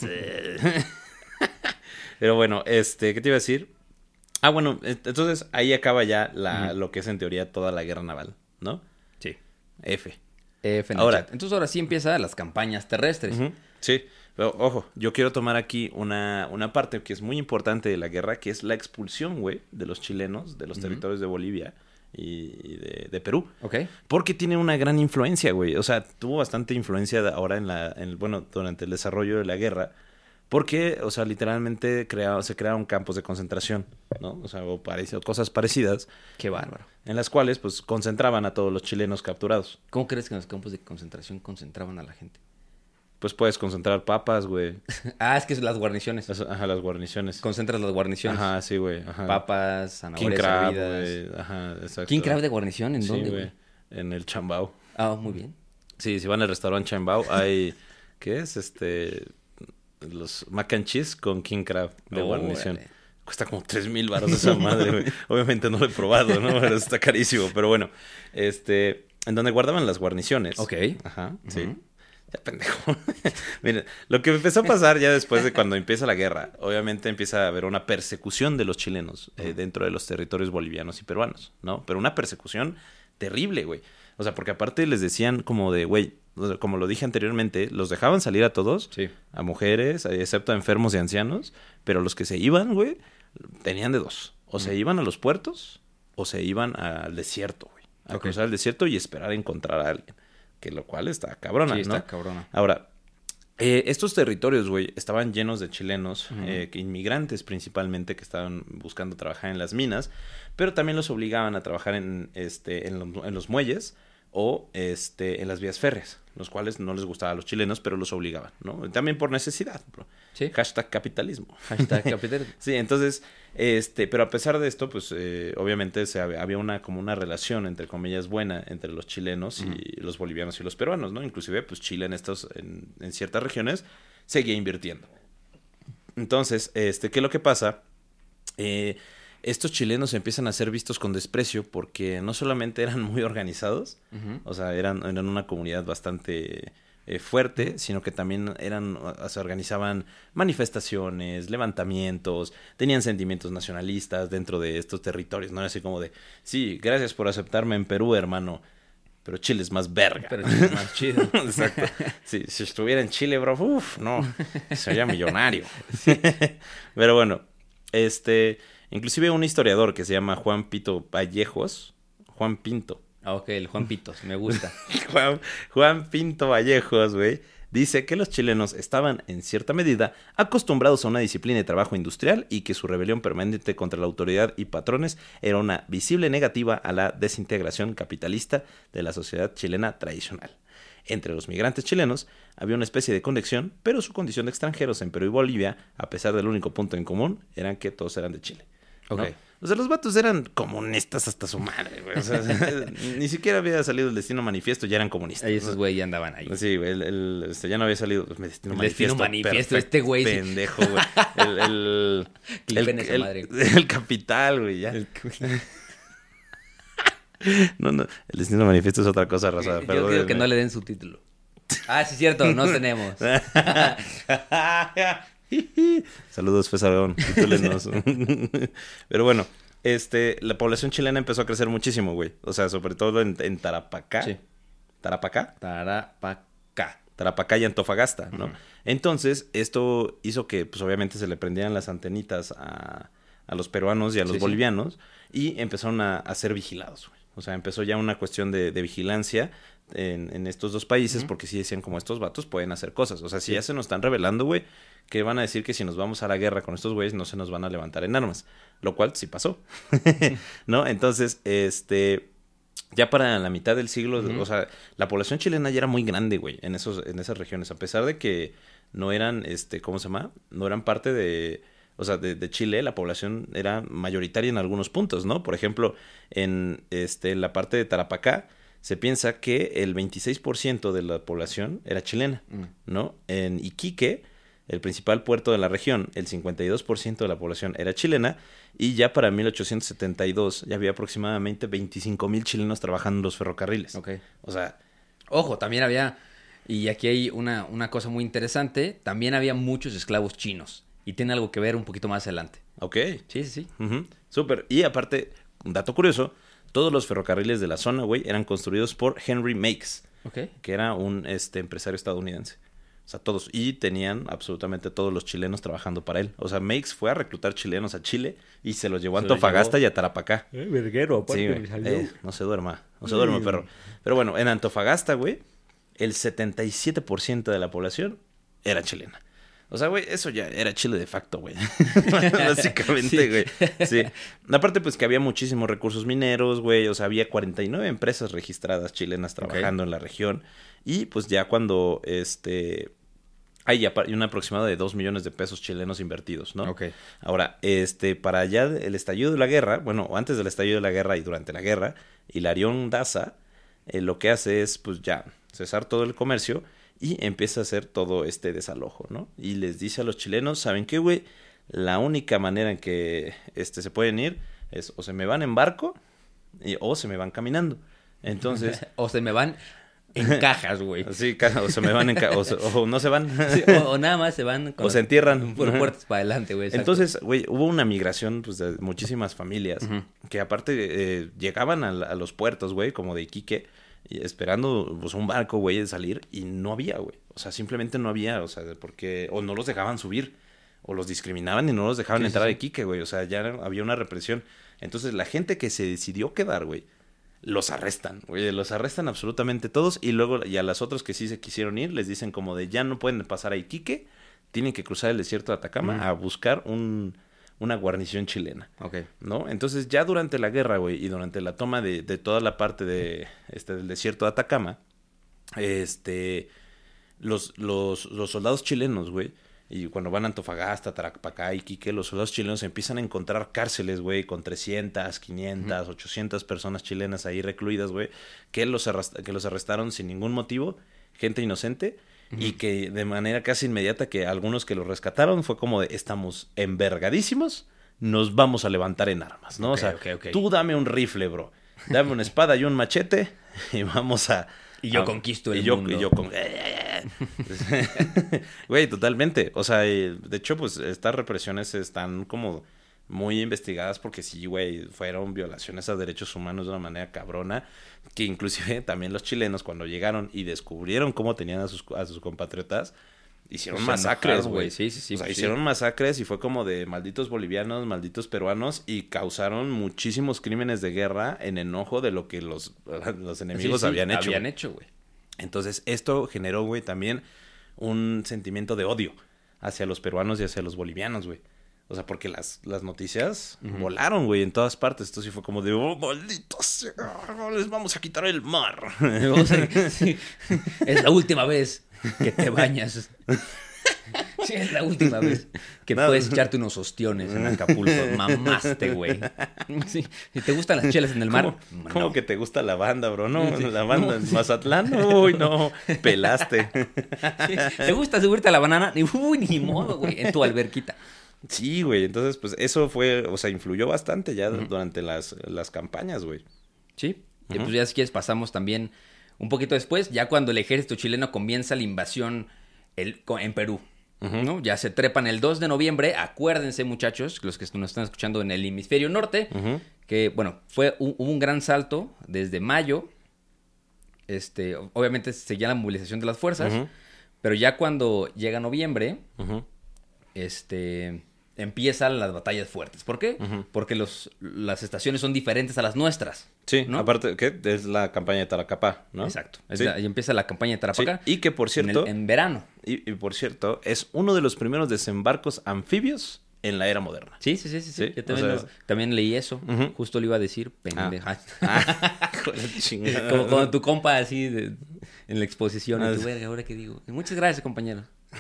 Pero bueno, ¿qué te iba a decir? Bueno, entonces ahí acaba ya lo que es en teoría toda la guerra naval, ¿no? Sí. F ahora, entonces ahora sí empiezan las campañas terrestres. Sí, pero ojo, yo quiero tomar aquí una parte que es muy importante de la guerra, que es la expulsión, güey, de los chilenos de los territorios de Bolivia y de Perú. Okay. Porque tiene una gran influencia, güey. O sea, tuvo bastante influencia ahora durante el desarrollo de la guerra, Porque, o sea, literalmente se crearon campos de concentración, ¿no? O sea, cosas parecidas. Qué bárbaro. En las cuales, pues, concentraban a todos los chilenos capturados. ¿Cómo crees que en los campos de concentración concentraban a la gente? Pues puedes concentrar papas, güey. Es que las guarniciones. Ajá, las guarniciones. Concentras las guarniciones. Ajá, sí, güey. Ajá. Papas, zanahorias King crab, hervidas. güey. Ajá, exacto. ¿King crab de guarnición? ¿En sí, dónde, güey? En el Chambao. Muy bien. Sí, si van al restaurante Chambao, hay... ¿Qué es? Los mac and cheese con king crab de guarnición. Cuesta como 3,000 varos esa madre, güey. Obviamente no lo he probado, ¿no? Pero está carísimo. Pero bueno, en donde guardaban las guarniciones. Ok. Ajá, sí. Ya pendejo. Miren, lo que empezó a pasar ya después de cuando empieza la guerra, obviamente empieza a haber una persecución de los chilenos dentro de los territorios bolivianos y peruanos, ¿no? Pero una persecución terrible, güey. O sea, porque aparte les decían como de, güey, como lo dije anteriormente, los dejaban salir a todos, sí, a mujeres, excepto a enfermos y ancianos, pero los que se iban, güey, tenían de dos. O se iban a los puertos o se iban al desierto, güey. A cruzar el desierto y esperar a encontrar a alguien. Que lo cual está cabrona, sí, ¿no? está cabrona. Ahora, estos territorios, güey, estaban llenos de chilenos, inmigrantes principalmente, que estaban buscando trabajar en las minas, pero también los obligaban a trabajar en los muelles o en las vías férreas, los cuales no les gustaba a los chilenos, pero los obligaban, ¿no? También por necesidad, bro. Sí. #capitalismo. #capitalismo. Sí, entonces, pero a pesar de esto, pues, obviamente había como una relación, entre comillas, buena entre los chilenos y los bolivianos y los peruanos, ¿no? Inclusive, pues, Chile en ciertas regiones seguía invirtiendo. Entonces, ¿qué es lo que pasa? Estos chilenos empiezan a ser vistos con desprecio porque no solamente eran muy organizados, o sea, eran una comunidad bastante fuerte, sino que también se organizaban manifestaciones, levantamientos, tenían sentimientos nacionalistas dentro de estos territorios, ¿no? Era así como de, sí, gracias por aceptarme en Perú, hermano, pero Chile es más verga. Pero Chile es más chido. Exacto. Sí, si estuviera en Chile, bro, no, sería millonario. Pero bueno, inclusive un historiador que se llama Juan Pinto Vallejos. Ok, el Juan Pitos, me gusta. Juan Pinto Vallejos, güey, dice que los chilenos estaban, en cierta medida, acostumbrados a una disciplina de trabajo industrial y que su rebelión permanente contra la autoridad y patrones era una visible negativa a la desintegración capitalista de la sociedad chilena tradicional. Entre los migrantes chilenos había una especie de conexión, pero su condición de extranjeros en Perú y Bolivia, a pesar del único punto en común, eran que todos eran de Chile, ¿no? Ok. O sea, los vatos eran comunistas hasta su madre, güey. O sea, ni siquiera había salido el Destino Manifiesto, ya eran comunistas. Ahí esos güey ya andaban ahí. Sí, güey, ya no había salido el Destino Manifiesto. Este güey. Pendejo, güey. El Capital, güey, ya. No, el Destino Manifiesto es otra cosa, raza. Yo creo que no le den su título. Sí, cierto, no tenemos. Saludos, Fesarón. Titúlenos. Pero bueno, la población chilena empezó a crecer muchísimo, güey. O sea, sobre todo en Tarapacá. Sí. ¿Tarapacá? Tarapacá y Antofagasta, ¿no? Entonces, esto hizo que, pues, obviamente se le prendieran las antenitas a los peruanos y a los bolivianos y empezaron a ser vigilados, güey. O sea, empezó ya una cuestión de vigilancia en estos dos países, porque sí decían como estos vatos pueden hacer cosas. O sea, si ya se nos están rebelando, güey, ¿qué van a decir? Que si nos vamos a la guerra con estos güeyes no se nos van a levantar en armas. Lo cual sí pasó. ¿No? Entonces, ya para la mitad del siglo, o sea, la población chilena ya era muy grande, güey, en esas regiones. A pesar de que no eran, ¿cómo se llama? No eran parte de... O sea, de Chile, la población era mayoritaria en algunos puntos, ¿no? Por ejemplo, en la parte de Tarapacá, se piensa que el 26% de la población era chilena, ¿no? En Iquique, el principal puerto de la región, el 52% de la población era chilena, y ya para 1872 ya había aproximadamente 25,000 chilenos trabajando en los ferrocarriles. Ok. O sea... Ojo, también había, y aquí hay una cosa muy interesante, también había muchos esclavos chinos. Y tiene algo que ver un poquito más adelante. Ok. Sí. Súper. Y aparte, un dato curioso, todos los ferrocarriles de la zona, güey, eran construidos por Henry Meigs. Ok. Que era un empresario estadounidense. O sea, todos. Y tenían absolutamente todos los chilenos trabajando para él. O sea, Meigs fue a reclutar chilenos a Chile y se los llevó a Antofagasta y a Tarapacá. Verguero, aparte sí, no se duerma. No se duerma, perro. Pero bueno, en Antofagasta, güey, el 77% de la población era chilena. O sea, güey, eso ya era Chile de facto, güey. Básicamente, güey. Sí. Aparte, pues que había muchísimos recursos mineros, güey. O sea, había 49 empresas registradas chilenas trabajando en la región. Y pues ya cuando hay un aproximado de 2 millones de pesos chilenos invertidos, ¿no? Ok. Ahora, para allá el estallido de la guerra, bueno, antes del estallido de la guerra y durante la guerra, Hilarión Daza lo que hace es, pues ya, cesar todo el comercio y empieza a hacer todo este desalojo, ¿no? Y les dice a los chilenos, ¿saben qué, güey? La única manera en que se pueden ir es o se me van en barco o se me van caminando. Entonces... o se me van en cajas, güey. Sí, o se me van en cajas, o no se van. Sí, o nada más se van. O se entierran. Por puertas para adelante, güey. Entonces, güey, hubo una migración pues, de muchísimas familias que aparte llegaban a los puertos, güey, como de Iquique, esperando pues un barco, güey, de salir y no había, güey. O sea, simplemente no había, o sea, porque o no los dejaban subir o los discriminaban y no los dejaban entrar a Iquique, güey. O sea, ya había una represión. Entonces, la gente que se decidió quedar, güey, los arrestan, güey, los arrestan absolutamente todos y luego y a las otras que sí se quisieron ir les dicen como de ya no pueden pasar a Iquique, tienen que cruzar el desierto de Atacama a buscar una guarnición chilena. Ok. ¿No? Entonces ya durante la guerra, güey, y durante la toma de toda la parte del desierto de Atacama, los soldados chilenos, güey, y cuando van a Antofagasta, Tarapacá, Iquique, los soldados chilenos empiezan a encontrar cárceles, güey, con 300, 500, 800 personas chilenas ahí recluidas, güey, que los arrestaron sin ningún motivo, gente inocente, y que de manera casi inmediata que algunos que los rescataron fue como de, estamos envergadísimos, nos vamos a levantar en armas, ¿no? Okay, o sea, okay. Tú dame un rifle, bro, dame una espada y un machete, y vamos a... Y yo conquisto el mundo. Y yo güey, totalmente. O sea, de hecho, pues, estas represiones están como muy investigadas porque sí, güey, fueron violaciones a derechos humanos de una manera cabrona, que inclusive también los chilenos cuando llegaron y descubrieron cómo tenían a sus compatriotas, hicieron masacres, güey. Sí. O sea, hicieron masacres y fue como de malditos bolivianos, malditos peruanos y causaron muchísimos crímenes de guerra en enojo de lo que los enemigos habían hecho. Güey. Entonces, esto generó, güey, también un sentimiento de odio hacia los peruanos y hacia los bolivianos, güey. O sea, porque las noticias volaron, güey, en todas partes. Entonces sí fue como de, oh, malditos sea, les vamos a quitar el mar. Sí. Es la última vez que te bañas. Sí, es la última vez que puedes echarte unos ostiones en Acapulco. Mamaste, güey. Sí. Si te gustan las chelas en el mar. ¿Cómo que te gusta la banda, bro? No, sí. La banda en Mazatlán. Uy, no, pelaste. Sí. ¿Te gusta subirte a la banana? Uy, ni modo, güey, en tu alberquita. Sí, güey. Entonces, pues eso fue, o sea, influyó bastante ya durante las campañas, güey. Sí. Y pues ya si quieres pasamos también un poquito después, ya cuando el ejército chileno comienza la invasión en Perú. ¿No? Ya se trepan el 2 de noviembre. Acuérdense, muchachos, los que nos están escuchando en el hemisferio norte, que, bueno, hubo un gran salto desde mayo. Obviamente seguía la movilización de las fuerzas, pero ya cuando llega noviembre, empiezan las batallas fuertes. ¿Por qué? Porque las estaciones son diferentes a las nuestras. Sí, ¿no? Aparte, ¿qué? Es la campaña de Tarapacá, ¿no? Exacto. Sí. Ahí empieza la campaña de Tarapacá. Sí. Y que, por cierto... En verano. Y por cierto, es uno de los primeros desembarcos anfibios en la era moderna. Sí. Yo también leí eso. Justo le iba a decir, pendeja. Como tu compa así en la exposición. Y tu verga, ¿ahora qué digo? Muchas gracias, compañero.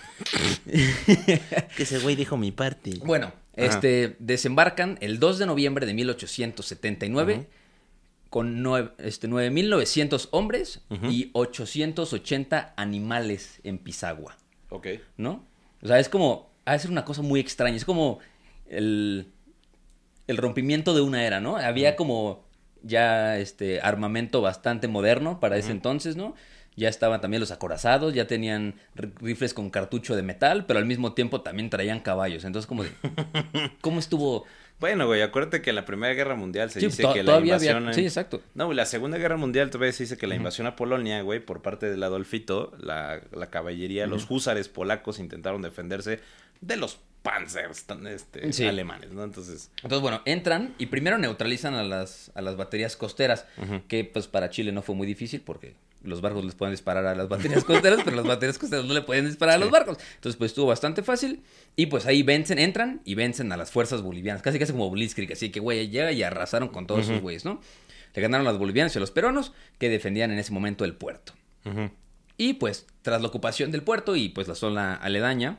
Que ese güey dijo mi parte. Bueno, desembarcan el 2 de noviembre de 1879 con 9,900 hombres y 880 animales en Pisagua. Ok. ¿No? O sea, es como... Ha de ser una cosa muy extraña. Es como el rompimiento de una era, ¿no? Había como ya armamento bastante moderno para ese entonces, ¿no? Ya estaban también los acorazados, ya tenían rifles con cartucho de metal, pero al mismo tiempo también traían caballos. Entonces, como de... ¿Cómo estuvo...? Bueno, güey, acuérdate que en la Primera Guerra Mundial se dice que la invasión... Sí, exacto. No, güey, la Segunda Guerra Mundial todavía se dice que la invasión a Polonia, güey, por parte del Adolfito, la caballería, los húsares polacos intentaron defenderse de los panzers alemanes, ¿no? Entonces, bueno, entran y primero neutralizan a las baterías costeras, que pues para Chile no fue muy difícil porque los barcos les pueden disparar a las baterías costeras, pero las baterías costeras no le pueden disparar a los barcos. Entonces, pues estuvo bastante fácil. Y pues ahí entran y vencen a las fuerzas bolivianas. Casi como Blitzkrieg. Así que, güey, llega y arrasaron con todos esos güeyes, ¿no? Le ganaron a los bolivianos y a los peruanos que defendían en ese momento el puerto. Y pues, tras la ocupación del puerto y pues la zona aledaña,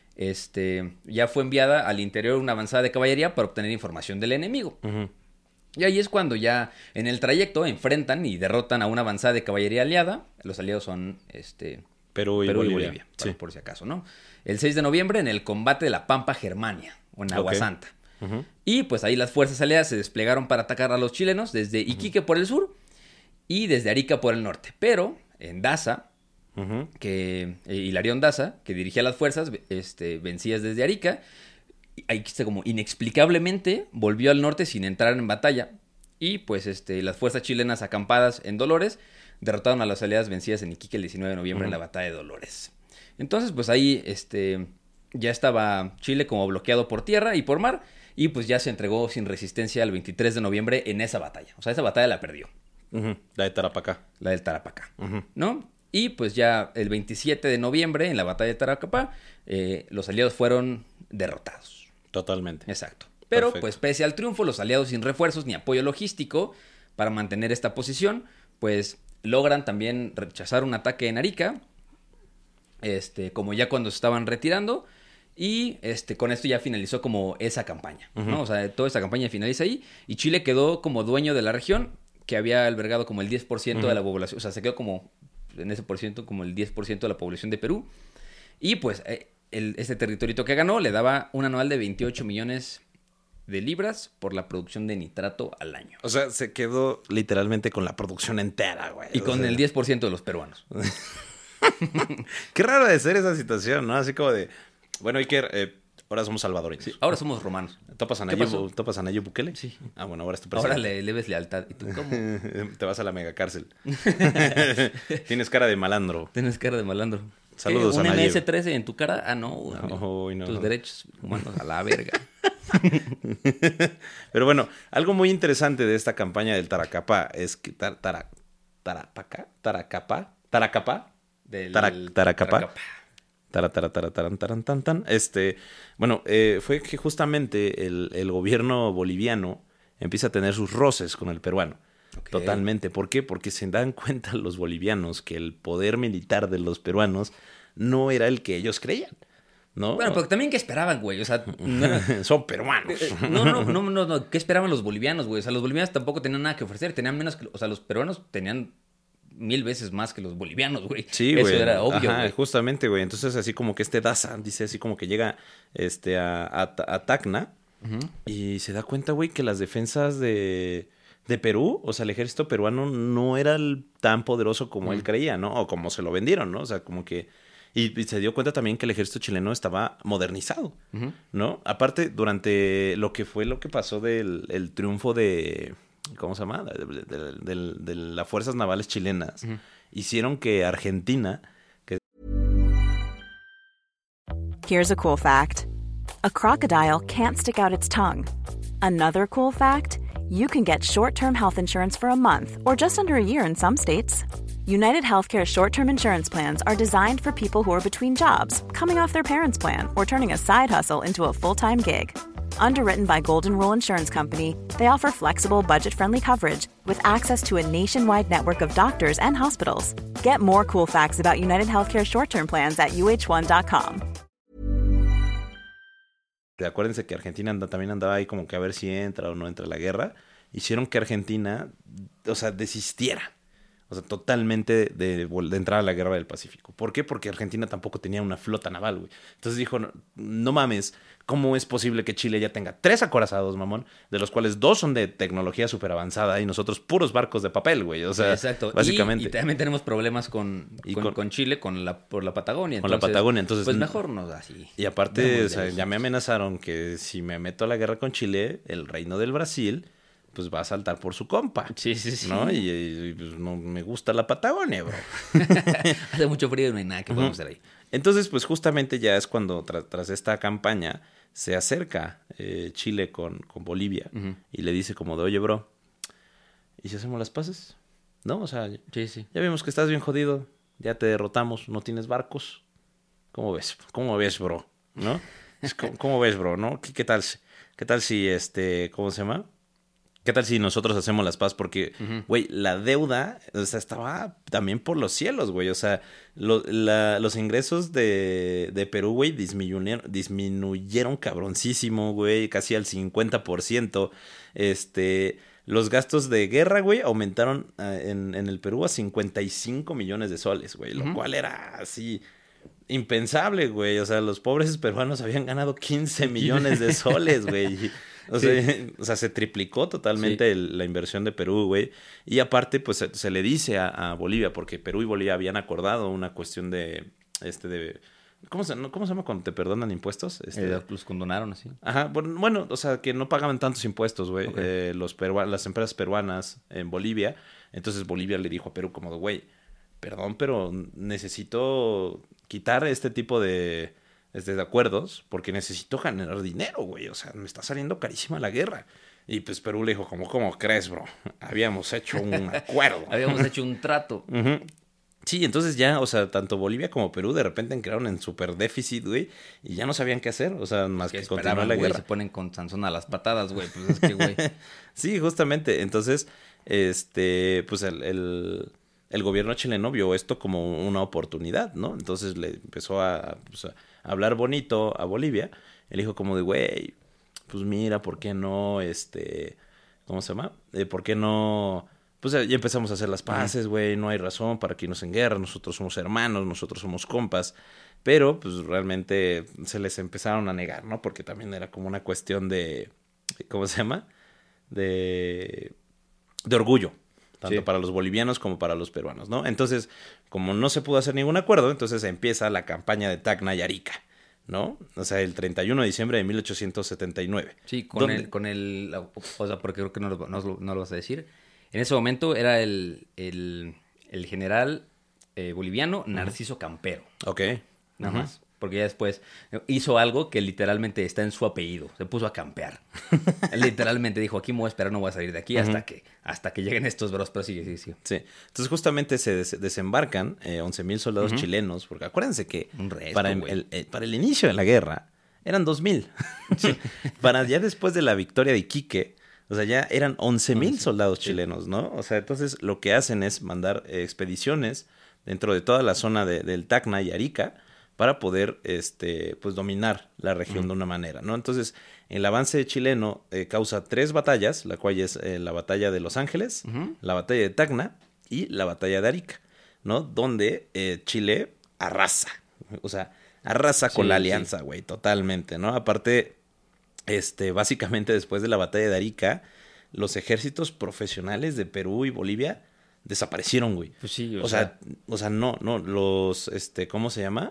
ya fue enviada al interior una avanzada de caballería para obtener información del enemigo. Y ahí es cuando ya en el trayecto enfrentan y derrotan a una avanzada de caballería aliada. Los aliados son Perú y Bolivia. Sí. Por si acaso, ¿no? El 6 de noviembre en el combate de la Pampa Germania, o en Agua Santa. Y pues ahí las fuerzas aliadas se desplegaron para atacar a los chilenos desde Iquique por el sur y desde Arica por el norte. Pero en Daza, Hilarión Daza, que dirigía las fuerzas vencidas desde Arica, ahí como inexplicablemente volvió al norte sin entrar en batalla. Y pues las fuerzas chilenas acampadas en Dolores derrotaron a las aliadas vencidas en Iquique el 19 de noviembre en la batalla de Dolores. Entonces pues ahí ya estaba Chile como bloqueado por tierra y por mar. Y pues ya se entregó sin resistencia el 23 de noviembre en esa batalla. O sea, esa batalla la perdió. La de Tarapacá. La del Tarapacá, ¿no? Y pues ya el 27 de noviembre en la batalla de Tarapacá los aliados fueron derrotados. Totalmente. Exacto. Pero Perfecto. pues pese al triunfo, los aliados sin refuerzos ni apoyo logístico para mantener esta posición, pues logran también rechazar un ataque en Arica, como ya cuando se estaban retirando. Y con esto ya finalizó como esa campaña, ¿no? O sea, toda esa campaña finaliza ahí. Y Chile quedó como dueño de la región, que había albergado como el 10% de la población. O sea, se quedó como en ese por ciento, como el 10% de la población de Perú. Y pues este territorio que ganó le daba un anual de 28 millones de libras por la producción de nitrato al año. O sea, se quedó literalmente con la producción entera, güey. Y con el 10% de los peruanos. Qué raro de ser esa situación, ¿no? Así como de... Bueno, Iker, ahora somos salvadoreños. Sí, ahora somos romanos. ¿Topas a Nayib Bukele? Sí. Ah, bueno, ahora es tu presidente. Ahora le ves lealtad. ¿Y tú cómo? Te vas a la megacárcel. Tienes cara de malandro. Tienes cara de malandro. Saludos ¿Un a Nayib. MS-13 en tu cara? Ah, no. No. Tus derechos humanos a la verga. Pero bueno, algo muy interesante de esta campaña del Taracapá es que Taracapá. Bueno, fue que justamente el gobierno boliviano empieza a tener sus roces con el peruano. Okay. Totalmente. ¿Por qué? Porque se dan cuenta los bolivianos que el poder militar de los peruanos no era el que ellos creían, ¿no? Bueno, pero también ¿qué esperaban, güey? O sea, son peruanos. No. ¿Qué esperaban los bolivianos, güey? O sea, los bolivianos tampoco tenían nada que ofrecer. Tenían menos que... O sea, los peruanos tenían 1000 veces más que los bolivianos, güey. Sí, güey. Eso era obvio, güey. Justamente, güey. Entonces, así como que Daza dice así como que llega a Tacna y se da cuenta, güey, que las defensas de Perú, o sea, el ejército peruano no era tan poderoso como él creía, ¿no? O como se lo vendieron, ¿no? O sea, como que... Y se dio cuenta también que el ejército chileno estaba modernizado, ¿no? Aparte, durante lo que pasó del triunfo de... ¿Cómo se llama? De las fuerzas navales chilenas. Hicieron que Argentina... Here's a cool fact. A crocodile can't stick out its tongue. Another cool fact, you can get short-term health insurance for a month or just under a year in some states. United Healthcare short-term insurance plans are designed for people who are between jobs, coming off their parents' plan, or turning a side hustle into a full-time gig. Underwritten by Golden Rule Insurance Company, they offer flexible, budget-friendly coverage with access to a nationwide network of doctors and hospitals. Get more cool facts about United Healthcare short-term plans at uh1.com. Acuérdense que Argentina también andaba ahí como que a ver si entra o no entra la guerra. Hicieron que Argentina, o sea, desistiera. O sea, totalmente de entrar a la guerra del Pacífico. ¿Por qué? Porque Argentina tampoco tenía una flota naval, güey. Entonces dijo, no mames, ¿cómo es posible que Chile ya tenga 3 acorazados, mamón? De los cuales 2 son de tecnología súper avanzada y nosotros puros barcos de papel, güey. O sea, exacto. Básicamente. Y también tenemos problemas con Chile, por la Patagonia. Con la Patagonia, entonces... Pues mejor no así. Y aparte, o sea, ya me amenazaron que si me meto a la guerra con Chile, el reino del Brasil... pues va a saltar por su compa. Sí. ¿No? Y pues no me gusta la Patagonia, bro. Hace mucho frío y no hay nada que podamos hacer ahí. Entonces, pues justamente ya es cuando tras esta campaña se acerca Chile con Bolivia y le dice como de, oye, bro, ¿y si hacemos las paces? ¿no? O sea, Sí. ya vimos que estás bien jodido, ya te derrotamos, no tienes barcos. ¿Cómo ves? ¿Cómo ves, bro? ¿No? ¿Cómo ves, bro? ¿No? ¿Qué tal si, ¿cómo se llama? ¿Qué tal si nosotros hacemos las paz? Porque, güey, la deuda, o sea, estaba también por los cielos, güey. O sea, los ingresos de Perú, güey, disminuyeron cabroncísimo, güey, casi al 50%. Los gastos de guerra, güey, aumentaron en el Perú a 55 millones de soles, güey. Lo cual era así impensable, güey. O sea, los pobres peruanos habían ganado 15 millones de soles, güey. O sea, se triplicó totalmente la inversión de Perú, güey. Y aparte, pues se le dice a Bolivia, porque Perú y Bolivia habían acordado una cuestión de ¿cómo se llama cuando te perdonan impuestos? Los condonaron así. Ajá, bueno, o sea, que no pagaban tantos impuestos, güey. Okay. Las empresas peruanas en Bolivia. Entonces Bolivia le dijo a Perú como, güey, perdón, pero necesito quitar este tipo de acuerdos porque necesito generar dinero, güey. O sea, me está saliendo carísima la guerra. Y pues Perú le dijo, ¿cómo crees, bro? Habíamos hecho un acuerdo. Habíamos hecho un trato. Sí, entonces ya, o sea, tanto Bolivia como Perú de repente entraron en súper déficit, güey, y ya no sabían qué hacer, o sea, más que continuar la guerra. Se ponen con Sansón a las patadas, güey, pues es que, güey. Sí, justamente, entonces, pues el gobierno chileno vio esto como una oportunidad, ¿no? Entonces le empezó a hablar bonito a Bolivia. Él dijo como de, güey, pues mira, ¿por qué no, ¿cómo se llama? ¿Por qué no? Pues ya empezamos a hacer las paces, güey, no hay razón para que irnos en guerra, nosotros somos hermanos, nosotros somos compas. Pero, pues, realmente se les empezaron a negar, ¿no? Porque también era como una cuestión de, ¿cómo se llama? De orgullo. Tanto para los bolivianos como para los peruanos, ¿no? Entonces, como no se pudo hacer ningún acuerdo, entonces empieza la campaña de Tacna y Arica, ¿no? O sea, el 31 de diciembre de 1879. Sí, o sea, porque creo que no lo vas a decir. En ese momento era el general boliviano Narciso Campero. Ok. Nada más. Porque ya después hizo algo que literalmente está en su apellido. Se puso a campear. Literalmente dijo, aquí me voy a esperar, no voy a salir de aquí hasta que lleguen estos bros. Pero sí. Sí. Entonces justamente se desembarcan 11,000 soldados chilenos. Porque acuérdense que para el inicio de la guerra eran 2,000. Sí. Para ya después de la victoria de Iquique, o sea, ya eran 11,000 soldados chilenos, ¿no? O sea, entonces lo que hacen es mandar expediciones dentro de toda la zona del Tacna y Arica para poder, pues, dominar la región de una manera, ¿no? Entonces, el avance chileno causa 3 batallas, la cual es la batalla de Los Ángeles, la batalla de Tacna y la batalla de Arica, ¿no? Donde Chile arrasa, o sea, arrasa con la alianza, güey, totalmente, ¿no? Aparte, básicamente después de la batalla de Arica, los ejércitos profesionales de Perú y Bolivia desaparecieron, güey. Pues sí, o sea, no, los, ¿cómo se llama?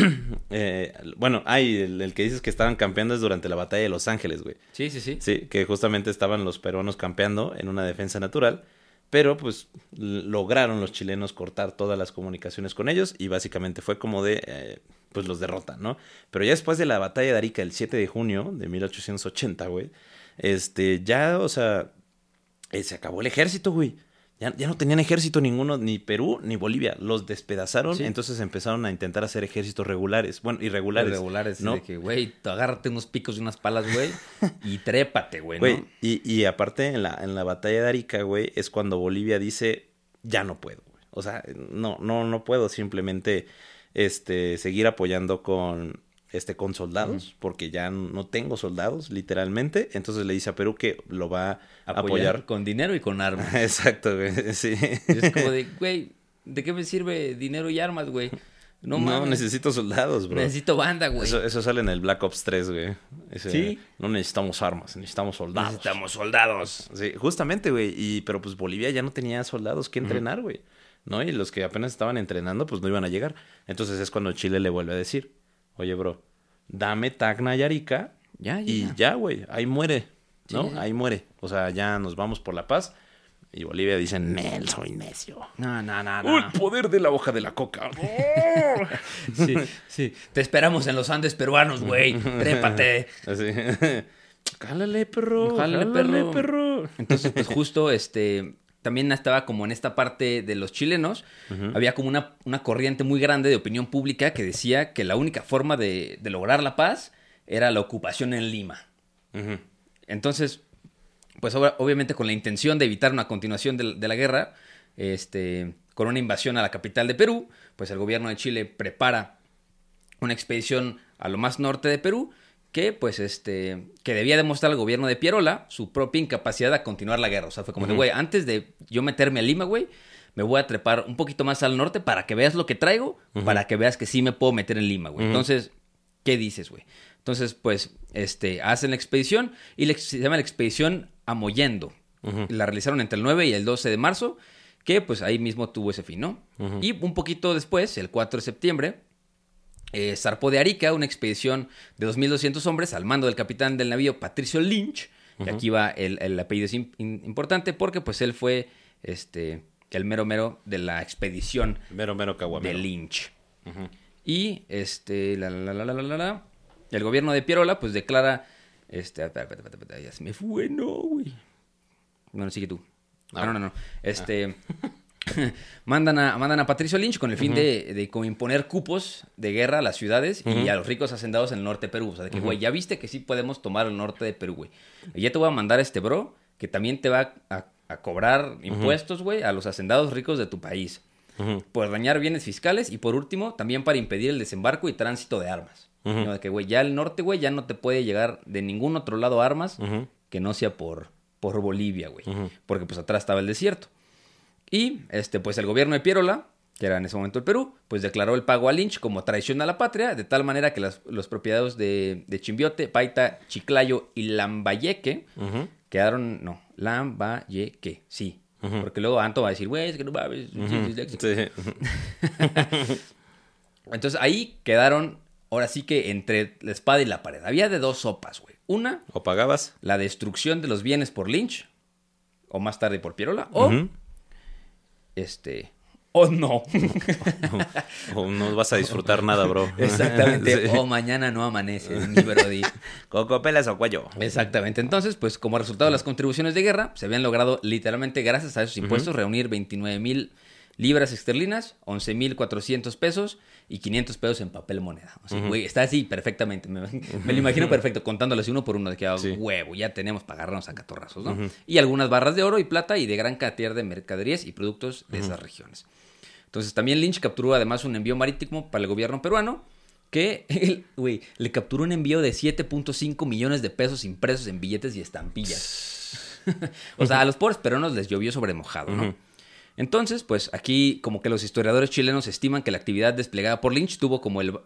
Bueno, el que dices que estaban campeando es durante la batalla de Los Ángeles, güey. Sí. Sí, que justamente estaban los peruanos campeando en una defensa natural, pero pues lograron los chilenos cortar todas las comunicaciones con ellos y básicamente fue como de, pues los derrotan, ¿no? Pero ya después de la batalla de Arica el 7 de junio de 1880, güey, ya, o sea, se acabó el ejército, güey. Ya no tenían ejército ninguno, ni Perú ni Bolivia. Los despedazaron, entonces empezaron a intentar hacer ejércitos regulares. Bueno, irregulares, ¿no? De que, güey, agárrate unos picos y unas palas, güey, y trépate, güey, ¿no? Y aparte, en la batalla de Arica, güey, es cuando Bolivia dice, ya no puedo, güey. O sea, no puedo simplemente seguir apoyando con soldados, porque ya no tengo soldados, literalmente. Entonces le dice a Perú que lo va a apoyar con dinero y con armas. Exacto, güey, sí. Es como de, güey, ¿de qué me sirve dinero y armas, güey? No, necesito soldados, bro. Necesito banda, güey. Eso sale en el Black Ops 3, güey. ¿Sí? No necesitamos armas, necesitamos soldados. Necesitamos soldados. Sí, justamente, güey. Pero pues Bolivia ya no tenía soldados que entrenar, güey. ¿No? Y los que apenas estaban entrenando, pues no iban a llegar. Entonces es cuando Chile le vuelve a decir, oye, bro, dame Tacna y Arica y ya, güey, ahí muere, ¿no? Sí. Ahí muere. O sea, ya nos vamos por la paz. Y Bolivia dice, Nel, soy necio. No. El poder de la hoja de la coca. Sí. Te esperamos en los Andes peruanos, güey. Trépate. Así. Cálale, perro. Entonces, pues justo, también estaba como en esta parte de los chilenos, había como una corriente muy grande de opinión pública que decía que la única forma de lograr la paz era la ocupación en Lima. Entonces, pues obviamente con la intención de evitar una continuación de la guerra, con una invasión a la capital de Perú, pues el gobierno de Chile prepara una expedición a lo más norte de Perú, que pues que debía demostrar al gobierno de Pierola su propia incapacidad de continuar la guerra. O sea, fue como de, güey, antes de yo meterme a Lima, güey, me voy a trepar un poquito más al norte para que veas lo que traigo, para que veas que sí me puedo meter en Lima, güey. Entonces, ¿qué dices, güey? Entonces, pues, hacen la expedición y se llama la expedición Amollendo. La realizaron entre el 9 y el 12 de marzo, que pues ahí mismo tuvo ese fin, ¿no? Y un poquito después, el 4 de septiembre, zarpó de Arica una expedición de 2.200 hombres al mando del capitán del navío Patricio Lynch. Y aquí va el apellido es importante porque pues él fue el mero mero de la expedición mero caguamero de Lynch. Y el gobierno de Pierola pues declara espera, ya se me fue, no, güey. Bueno, sigue tú. No. mandan a Patricio Lynch con el fin de como imponer cupos de guerra a las ciudades y a los ricos hacendados en el norte de Perú. O sea, de que, güey, ya viste que sí podemos tomar el norte de Perú, güey. Y ya te voy a mandar bro que también te va a cobrar impuestos, güey, a los hacendados ricos de tu país. Por dañar bienes fiscales y, por último, también para impedir el desembarco y tránsito de armas. ¿No? De que, güey, ya el norte, güey, ya no te puede llegar de ningún otro lado armas que no sea por Bolivia, güey. Porque, pues, atrás estaba el desierto. Y, pues, el gobierno de Pierola, que era en ese momento el Perú, pues declaró el pago a Lynch como traición a la patria, de tal manera que los propiedades de Chimbiote, Paita, Chiclayo y Lambayeque quedaron... No, Lambayeque, sí. Porque luego Anto va a decir, güey, es que no mames. Sí. Entonces, ahí quedaron, ahora sí que entre la espada y la pared. Había de dos sopas, güey. Una... O pagabas. La destrucción de los bienes por Lynch, o más tarde por Pierola, o... O no. O no vas a disfrutar nada, bro. Exactamente. Sí. O mañana no amanece, mi brody. Coco, pelas o cuello. Exactamente. Entonces, pues como resultado de las contribuciones de guerra, se habían logrado literalmente, gracias a esos impuestos, reunir 29,000 libras esterlinas, 11,400 pesos y 500 pesos en papel moneda. O sea, güey, está así perfectamente. Me lo imagino perfecto, contándoles uno por uno de que, huevo, ya tenemos para agarrarnos a catorrazos, ¿no? Y algunas barras de oro y plata y de gran cantidad de mercaderías y productos de esas regiones. Entonces, también Lynch capturó además un envío marítimo para el gobierno peruano que, le capturó un envío de 7.5 millones de pesos impresos en billetes y estampillas. O sea, a los pobres peruanos les llovió sobre mojado, ¿no? Entonces, pues aquí como que los historiadores chilenos estiman que la actividad desplegada por Lynch tuvo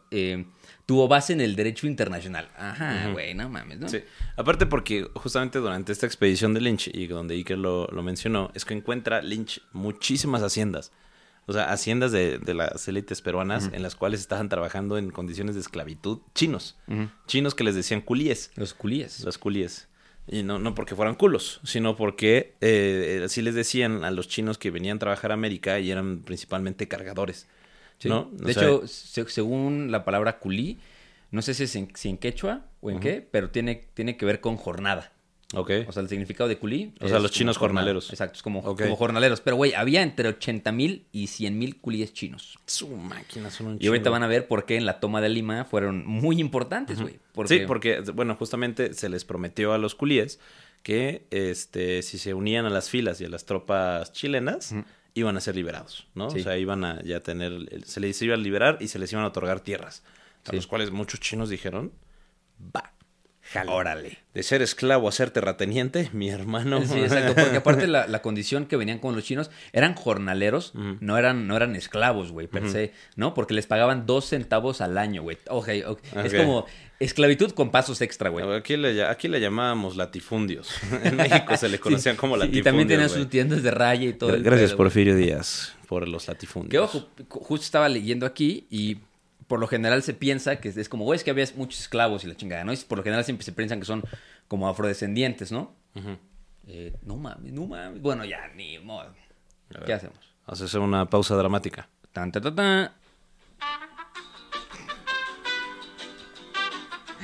base en el derecho internacional. Ajá, güey, no mames, ¿no? Sí, aparte porque justamente durante esta expedición de Lynch, y donde Iker lo mencionó, es que encuentra Lynch muchísimas haciendas. O sea, haciendas de las élites peruanas en las cuales estaban trabajando en condiciones de esclavitud chinos. Chinos que les decían culíes. Los culíes. Los culíes. Y no porque fueran culos, sino porque así les decían a los chinos que venían a trabajar a América y eran principalmente cargadores. Sí. ¿No? De hecho, según la palabra culí, no sé si en quechua o en qué, pero tiene que ver con jornada. Okay. O sea, el significado de culí. O sea, los chinos jornaleros. Exacto, es como jornaleros. Pero, güey, había entre 80,000 y 100,000 culíes chinos. Su máquina, son un chingo. Y ahorita van a ver por qué en la toma de Lima fueron muy importantes, güey. Sí, porque, bueno, justamente se les prometió a los culíes que si se unían a las filas y a las tropas chilenas, iban a ser liberados, ¿no? Sí. O sea, iban a ya se les iba a liberar y se les iban a otorgar tierras. A los cuales muchos chinos dijeron, va. Jale. Órale. De ser esclavo a ser terrateniente, mi hermano. Sí, exacto. Porque aparte la condición que venían con los chinos eran jornaleros, no eran esclavos, güey, per se, ¿no? Porque les pagaban 2 centavos al año, güey. Okay. Es como esclavitud con pasos extra, güey. Aquí le llamábamos latifundios. En México se le conocían como latifundios. Y también tenían sus tiendas de raya y todo. Gracias, Porfirio Díaz, por los latifundios. Que ojo, justo estaba leyendo aquí y por lo general se piensa que es como, güey, es que había muchos esclavos y la chingada, ¿no? Y por lo general siempre se piensan que son como afrodescendientes, ¿no? No mames. Bueno, ya, ni modo. ¿Qué hacemos? Haces una pausa dramática. Tan, ta, ta, ta.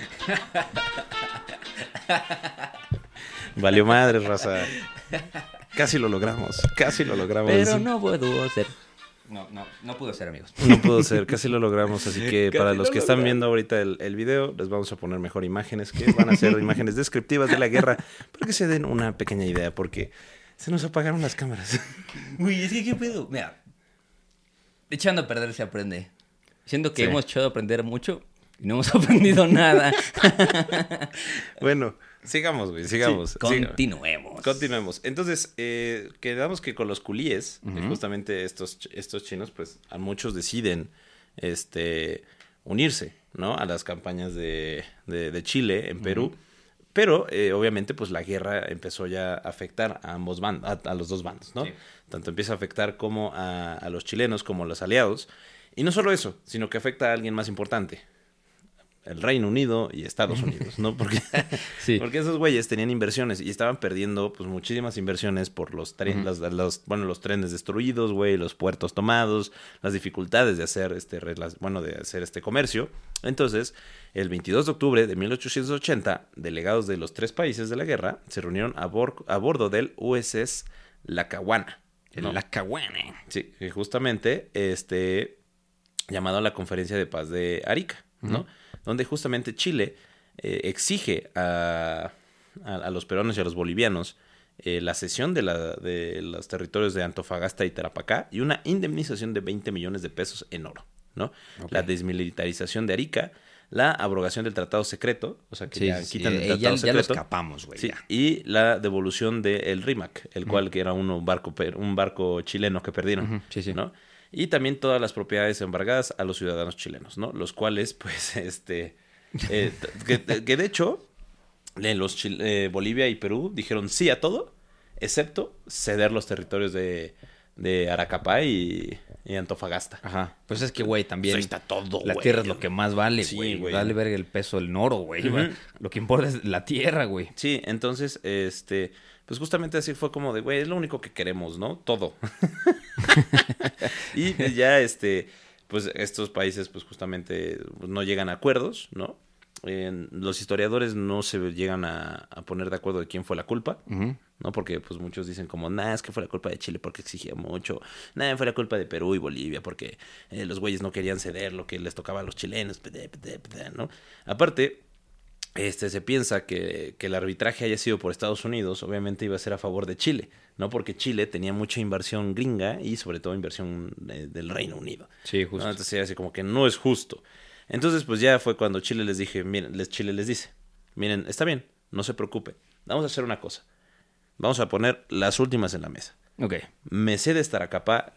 Valió madre, raza. Casi lo logramos. Pero no pudo ser. No pudo ser, amigos. No pudo ser, casi lo logramos. Así que para los que están viendo ahorita el video, les vamos a poner mejor imágenes que van a ser imágenes descriptivas de la guerra para que se den una pequeña idea, porque se nos apagaron las cámaras. Uy, es que qué pedo. Mira, echando a perder se aprende. Siento que hemos echado a aprender mucho y no hemos aprendido nada. Bueno, sigamos, güey, sigamos. Sí, continuemos. Entonces, quedamos que con los culíes, justamente estos chinos, pues a muchos deciden unirse, ¿no? A las campañas de Chile en Perú. Pero, obviamente, pues la guerra empezó ya a afectar a ambos bandos, a los dos bandos, ¿no? Sí. Tanto empieza a afectar como a los chilenos como a los aliados. Y no solo eso, sino que afecta a alguien más importante. El Reino Unido y Estados Unidos, ¿no? Porque, porque esos güeyes tenían inversiones y estaban perdiendo, pues, muchísimas inversiones por los trenes, los trenes destruidos, güey, los puertos tomados, las dificultades de hacer este comercio. Entonces, el 22 de octubre de 1880, delegados de los 3 países de la guerra se reunieron a bordo del USS Lackawanna, ¿no? El Lackawanna. Sí, justamente, llamado a la Conferencia de Paz de Arica, ¿no? Donde justamente Chile exige a los peruanos y a los bolivianos la cesión de los territorios de Antofagasta y Tarapacá y una indemnización de 20 millones de pesos en oro, ¿no? Okay. La desmilitarización de Arica, la abrogación del tratado secreto, o sea que ya quitan el tratado secreto. Ya lo escapamos, güey. Sí, y la devolución del RIMAC, el cual que era un barco chileno que perdieron, ¿no? Y también todas las propiedades embargadas a los ciudadanos chilenos, ¿no? Los cuales, pues, que de hecho, Bolivia y Perú dijeron sí a todo, excepto ceder los territorios de Aracapá y Antofagasta. Ajá. Pues es que, güey, también... Pues ahí está todo, la tierra es lo que más vale, güey. Sí, dale verga el peso del oro, güey. Lo que importa es la tierra, güey. Sí, entonces, pues justamente así fue como de, güey, es lo único que queremos, ¿no? Todo. Y ya, pues estos países, pues justamente no llegan a acuerdos, ¿no? Los historiadores no se llegan a poner de acuerdo de quién fue la culpa, ¿no? Porque pues muchos dicen como, es que fue la culpa de Chile porque exigía mucho, fue la culpa de Perú y Bolivia porque los güeyes no querían ceder lo que les tocaba a los chilenos, ¿no? Aparte, se piensa que el arbitraje haya sido por Estados Unidos, obviamente iba a ser a favor de Chile, ¿no? Porque Chile tenía mucha inversión gringa y sobre todo inversión del Reino Unido. Sí, justo. ¿No? Entonces era así como que no es justo. Entonces, pues ya fue cuando Chile les dice, miren, está bien, no se preocupe, vamos a hacer una cosa. Vamos a poner las últimas en la mesa. Ok. Me cedes Tarapacá,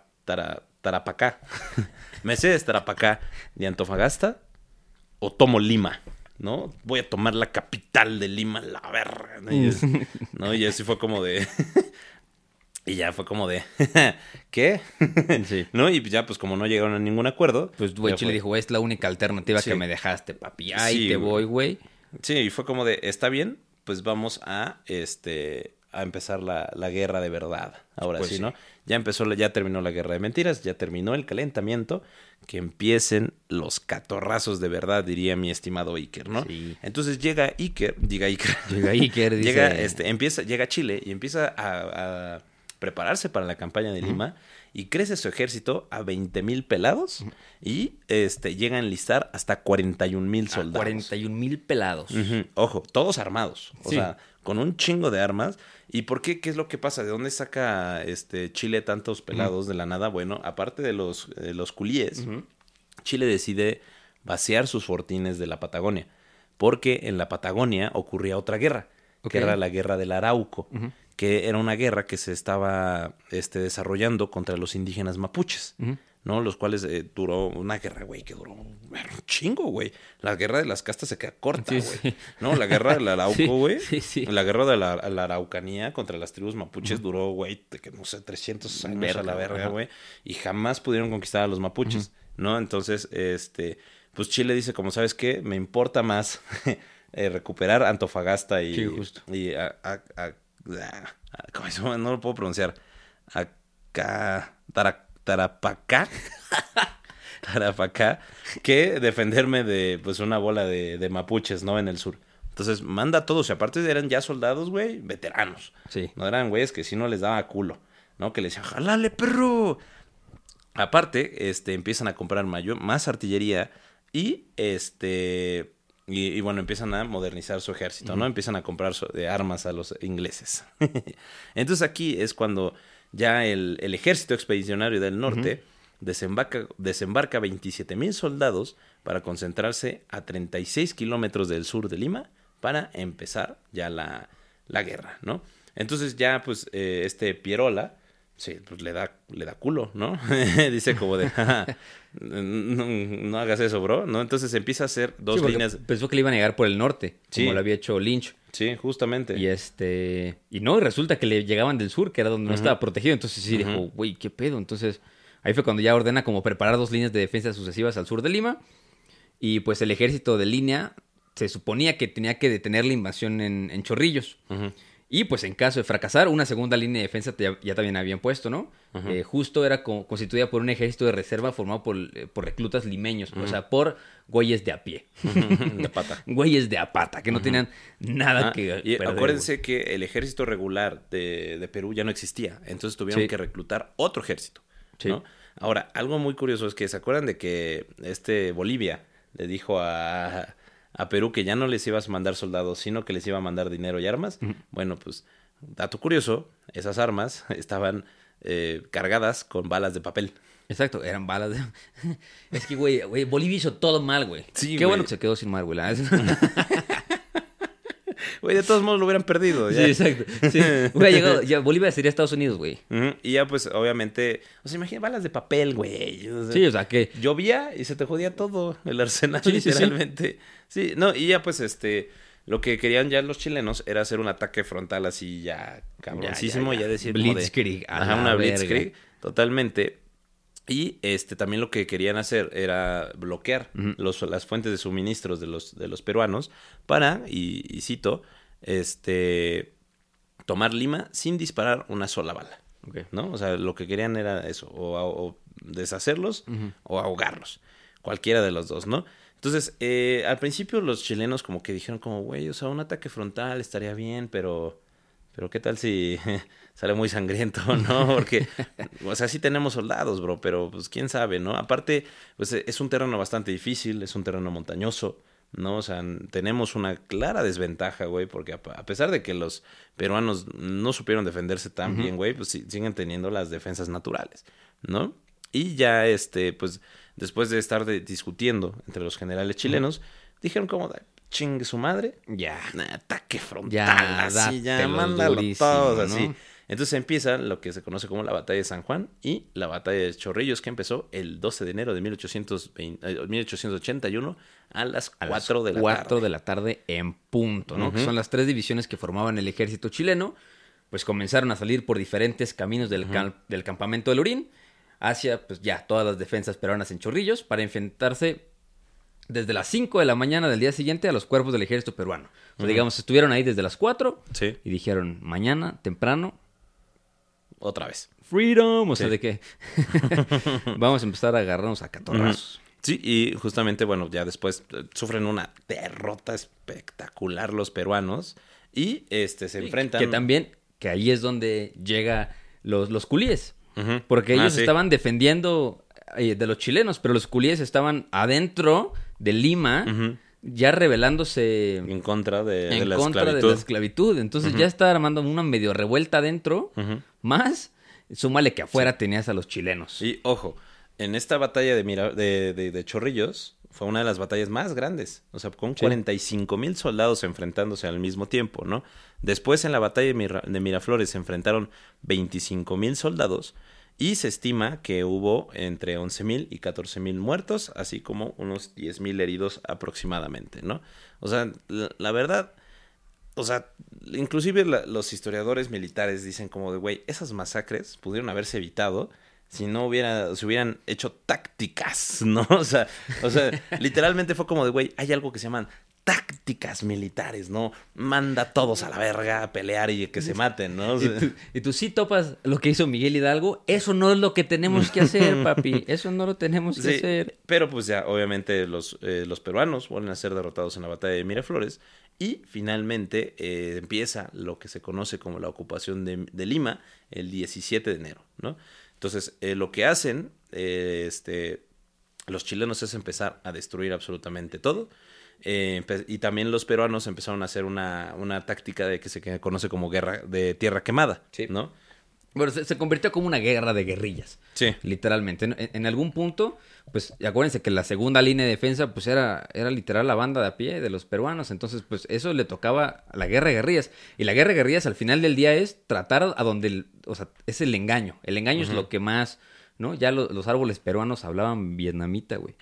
me cedes Tarapacá de Antofagasta o tomo Lima, ¿no? Voy a tomar la capital de Lima, la verga, ¿no? Y así fue como de... Y ya fue como de, ¿qué? Sí. ¿No? Y ya, pues, como no llegaron a ningún acuerdo... Pues, güey, Chile dijo, es la única alternativa que me dejaste, papi. Ahí te voy, güey. Sí, y fue como de, está bien, pues vamos a empezar la guerra de verdad. Ahora pues sí, ¿no? Ya terminó la guerra de mentiras, ya terminó el calentamiento, que empiecen los catorrazos de verdad, diría mi estimado Iker, ¿no? Sí. Entonces llega Iker, llega Chile y empieza a prepararse para la campaña de Lima y crece su ejército a 20,000 pelados y llega a enlistar hasta 41,000 soldados. 41,000 pelados. Ojo, todos armados, o sea, con un chingo de armas. ¿Y por qué? ¿Qué es lo que pasa? ¿De dónde saca Chile tantos pelados de la nada? Bueno, aparte de los culíes, Chile decide vaciar sus fortines de la Patagonia, porque en la Patagonia ocurría otra guerra, que era la guerra del Arauco, que era una guerra que se estaba desarrollando contra los indígenas mapuches, ¿no? Los cuales duró una guerra, güey, que duró un chingo, güey. La guerra de las castas se queda corta, güey. Sí. ¿No? La guerra del Arauco, güey. Sí. La guerra de la Araucanía contra las tribus mapuches duró, güey, no sé, 300 años a la verga, güey. Y jamás pudieron conquistar a los mapuches, ¿no? Entonces, pues Chile dice, como, ¿sabes qué? Me importa más recuperar Antofagasta y... Sí, justo. Y ¿cómo se llama? No lo puedo pronunciar. Tarapacá, que defenderme de pues una bola de mapuches, ¿no? En el sur. Entonces manda a todos, y aparte eran ya soldados, güey, veteranos. Sí. No eran güeyes que si no les daba culo, ¿no? Que le decían, ¡jálale, perro! Aparte, empiezan a comprar más artillería y, y bueno, empiezan a modernizar su ejército, ¿no? Empiezan a comprar armas a los ingleses. Entonces aquí es cuando ya el ejército expedicionario del norte desembarca 27,000 soldados para concentrarse a 36 kilómetros del sur de Lima para empezar ya la guerra, ¿no? Entonces ya, pues, Pierola, sí, pues le da culo, ¿no? Dice como de, no hagas eso, bro, ¿no? Entonces empieza a hacer dos líneas. Pensó que le iban a llegar por el norte, sí, como lo había hecho Lynch. Sí, justamente. Y no, y resulta que le llegaban del sur, que era donde no estaba protegido. Entonces sí dijo, güey, ¿qué pedo? Entonces ahí fue cuando ya ordena como preparar 2 líneas de defensa sucesivas al sur de Lima. Y pues el ejército de línea se suponía que tenía que detener la invasión en Chorrillos. Y pues en caso de fracasar, una segunda línea de defensa ya también habían puesto, ¿no? Justo era constituida por un ejército de reserva formado por reclutas limeños, o sea, por güeyes de a pie. De pata. Güeyes de a pata, que no tenían nada que y perder, acuérdense güey. que el ejército regular de Perú ya no existía, entonces tuvieron que reclutar otro ejército, ¿no? Sí. Ahora, algo muy curioso es que, ¿se acuerdan de que Bolivia le dijo a Perú que ya no les ibas a mandar soldados, sino que les iba a mandar dinero y armas? Bueno, pues, dato curioso, esas armas estaban cargadas con balas de papel. Exacto, eran balas de... Es que, güey, Bolivia hizo todo mal, güey. Sí, Qué güey. bueno que se quedó sin mar, güey. Güey, de todos modos lo hubieran perdido. Ya. Sí, exacto. Sí. Hubiera llegado, ya Bolivia sería Estados Unidos, güey. Y ya, pues, obviamente, o sea, imagina balas de papel, güey. Sí, o sea, que... Llovía y se te jodía todo el arsenal, Sí, literalmente. Sí, no, y ya, pues, lo que querían ya los chilenos era hacer un ataque frontal así ya cabroncísimo, ya decir como de... Blitzkrieg. una Blitzkrieg, totalmente. Y también lo que querían hacer era bloquear las fuentes de suministros de los peruanos para, y cito, tomar Lima sin disparar una sola bala. Okay. ¿No? O sea, lo que querían era eso, o deshacerlos o ahogarlos. Cualquiera de los dos, ¿no? Entonces, al principio los chilenos como que dijeron como, güey, o sea, un ataque frontal estaría bien, pero ¿qué tal si sale muy sangriento, no? Porque, o sea, sí tenemos soldados, bro, pero pues quién sabe, ¿no? Aparte, pues es un terreno bastante difícil, es un terreno montañoso, ¿no? O sea, tenemos una clara desventaja, güey, porque a pesar de que los peruanos no supieron defenderse tan bien, güey, pues siguen teniendo las defensas naturales, ¿no? Y ya, pues, después de estar discutiendo entre los generales chilenos, dijeron como, chingue su madre, ya, ataque frontal, ya, así, ya, mándalo todos, así. Entonces empieza lo que se conoce como la Batalla de San Juan y la Batalla de Chorrillos, que empezó el 12 de enero de 1881 a las 4 de la tarde. 4 de la tarde en punto, ¿no? Que son las 3 divisiones que formaban el ejército chileno, pues comenzaron a salir por diferentes caminos del campamento del Urín hacia, pues ya, todas las defensas peruanas en Chorrillos para enfrentarse desde las 5 de la mañana del día siguiente a los cuerpos del ejército peruano. O sea, digamos, estuvieron ahí desde las 4 y dijeron, mañana, temprano, otra vez. Freedom, o sea, de que vamos a empezar a agarrarnos a catorrazos. Sí, y justamente, bueno, ya después sufren una derrota espectacular los peruanos y se enfrentan... Que también, que ahí es donde llega los culíes, porque ellos estaban defendiendo de los chilenos, pero los culíes estaban adentro de Lima, ya rebelándose en contra de la esclavitud. Entonces ya está armando una medio revuelta adentro, más súmale que afuera tenías a los chilenos. Y ojo, en esta batalla de Chorrillos fue una de las batallas más grandes, o sea, con 45,000 soldados enfrentándose al mismo tiempo, ¿no? Después en la batalla de Miraflores se enfrentaron 25,000 soldados y se estima que hubo entre 11,000 y 14,000 muertos, así como unos 10,000 heridos aproximadamente, ¿no? O sea, la verdad, o sea, inclusive los historiadores militares dicen como de, güey, esas masacres pudieron haberse evitado si se hubieran hecho tácticas, ¿no? O sea, literalmente fue como de, güey, hay algo que se llaman tácticas militares, ¿no? Manda a todos a la verga a pelear y que se maten, ¿no? O sea, Y tú sí topas lo que hizo Miguel Hidalgo. Eso no es lo que tenemos que hacer, papi. Eso no lo tenemos que hacer. Pero pues ya, obviamente, los peruanos vuelven a ser derrotados en la batalla de Miraflores. Y finalmente empieza lo que se conoce como la ocupación de Lima el 17 de enero, ¿no? Entonces, lo que hacen los chilenos es empezar a destruir absolutamente todo. Y también los peruanos empezaron a hacer una táctica de que se conoce como guerra de tierra quemada, Sí. ¿no? Bueno, se convirtió como una guerra de guerrillas. Sí. Literalmente. En algún punto, pues acuérdense que la segunda línea de defensa pues era literal la banda de a pie de los peruanos. Entonces, pues eso le tocaba a la guerra de guerrillas. Y la guerra de guerrillas al final del día es tratar a donde... O sea, es el engaño. El engaño es lo que más... ¿No? Ya los árboles peruanos hablaban vietnamita, güey.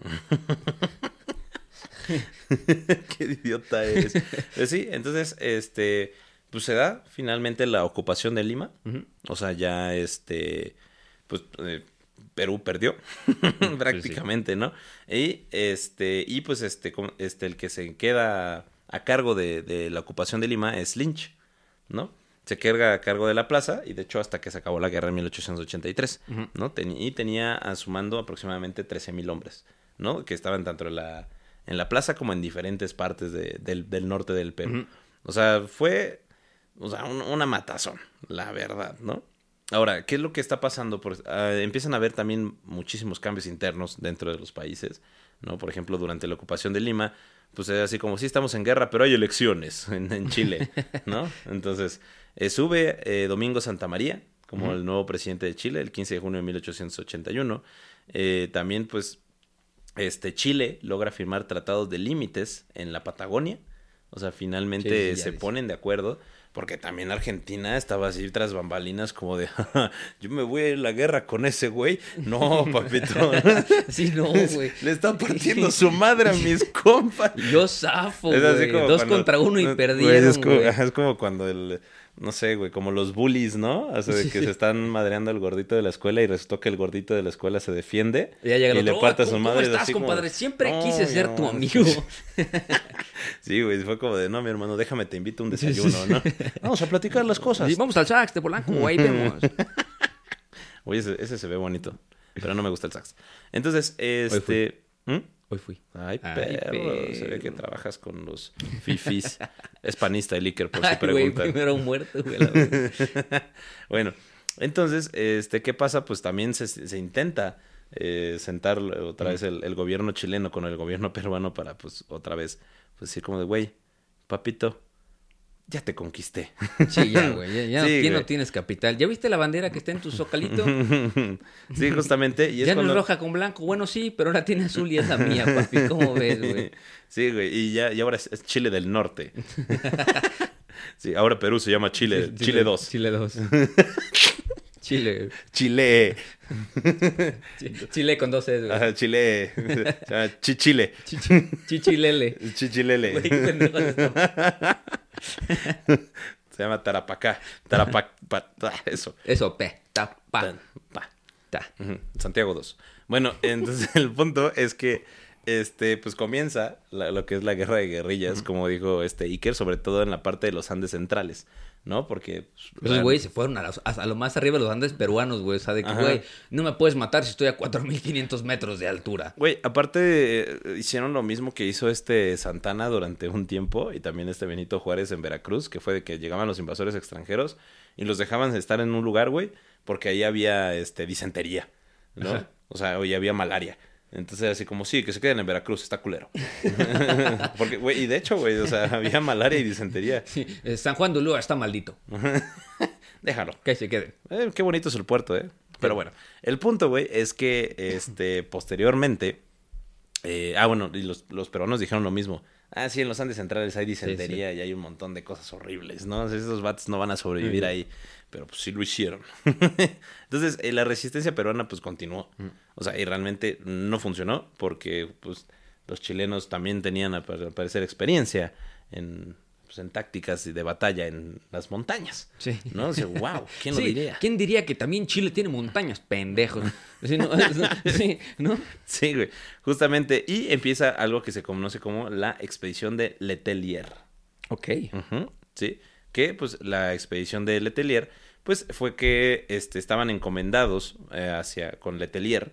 Qué idiota eres. Pues sí, entonces, pues se da finalmente la ocupación de Lima. Ujú. O sea, ya, pues, Perú perdió prácticamente, ¿no? Y, pues, el que se queda a cargo de la ocupación de Lima es Lynch, ¿no? Se queda a cargo de la plaza y de hecho hasta que se acabó la guerra en 1883, Ujú. ¿no? Y tenía a su mando aproximadamente 13,000 hombres, ¿no? Que estaban tanto en la plaza como en diferentes partes del norte del Perú. Ujú. O sea, fue una matazón, la verdad, ¿no? Ahora, ¿qué es lo que está pasando? Empiezan a haber también muchísimos cambios internos dentro de los países, ¿no? Por ejemplo, durante la ocupación de Lima, pues es así como, sí estamos en guerra, pero hay elecciones en Chile, ¿no? Entonces, sube Domingo Santa María como el nuevo presidente de Chile, el 15 de junio de 1881. También, pues, Chile logra firmar tratados de límites en la Patagonia. O sea, finalmente Sí, se ponen de acuerdo. Porque también Argentina estaba así tras bambalinas como de, yo me voy a la guerra con ese güey. No, papito. Sí, no, güey. Le están partiendo su madre a mis compas. Yo zafo, Es así güey. como 2 cuando- contra 1 y güey, perdieron, güey. es como cuando no sé, güey, como los bullies, ¿no? O sea, de que se están madreando al gordito de la escuela y resultó que el gordito de la escuela se defiende Y ya llega el y le otro, parte a "Oye, su ¿cómo madre. estás, así como compadre? de, Siempre "No, quise mi ser tu hermano". amigo. Sí, güey, fue como de, no, mi hermano, déjame, te invito a un desayuno, ¿no? Vamos a platicar las cosas. Sí, vamos al sax de Polanco, ahí vemos. Oye, ese se ve bonito, pero no me gusta el sax. Entonces, fui. ¿Mm? Hoy fui. Ay, Ay, perro, se ve que perro. trabajas con los fifis. Es panista el Iker, por si Ay, güey, preguntan. primero un muerto, güey. la verdad. Bueno, entonces, ¿qué pasa? Pues también se intenta sentar otra vez el gobierno chileno con el gobierno peruano para, pues, otra vez, pues, decir como de, güey, papito, ya te conquisté. Sí, ya, güey. Ya Sí, no güey. tienes capital. ¿Ya viste la bandera que está en tu zocalito? Sí, justamente. Y es Ya no cuando... es roja con blanco. Bueno, sí, pero ahora tiene azul y es la mía, papi. ¿Cómo ves, güey? Sí, güey, y ahora es Chile del Norte. Sí, ahora Perú se llama Chile 2. Chile 2. Chile. Chile. Chile con 2 S, güey. Ajá, Chile. Se llama Chichile. Chichilele. Chichilele. Güey, qué pendejo es esto. Se llama Tarapacá. Eso. Eso, ta. Pa. Ujú, Santiago 2. Bueno, entonces el punto es que pues comienza lo que es la guerra de guerrillas, como dijo Iker, sobre todo en la parte de los Andes centrales, ¿no? Porque Esos güeyes se fueron a lo más arriba de los Andes peruanos, güey. O sea, de que, Ajá. güey, no me puedes matar si estoy a 4,500 metros de altura. Güey, aparte hicieron lo mismo que hizo Santana durante un tiempo y también Benito Juárez en Veracruz, que fue de que llegaban los invasores extranjeros y los dejaban estar en un lugar, güey, porque ahí había disentería, ¿no? Ajá. O sea, hoy había malaria. Entonces, así como, sí, que se queden en Veracruz, está culero. Porque, güey, y de hecho, güey, o sea, había malaria y disentería. Sí, San Juan de Ulúa está maldito. Déjalo. Que se queden. Qué bonito es el puerto, ¿eh? Pero bueno, el punto, güey, es que posteriormente... bueno, y los peruanos dijeron lo mismo. Ah, sí, en los Andes centrales hay disentería y hay un montón de cosas horribles, ¿no? O sea, esos vatos no van a sobrevivir ahí. Pero pues sí lo hicieron. Entonces, la resistencia peruana pues continuó. O sea, y realmente no funcionó porque pues los chilenos también tenían al parecer experiencia en pues, en tácticas de batalla en las montañas. Sí. ¿No? O sea, wow, ¿quién lo Sí, diría? ¿quién diría que también Chile tiene montañas? Pendejos. Sí, ¿no? Sí, ¿no? Sí, güey, justamente. Y empieza algo que se conoce como la expedición de Letelier. Ok. Ujú, sí, que pues la expedición de Letelier, pues fue que estaban encomendados con Letelier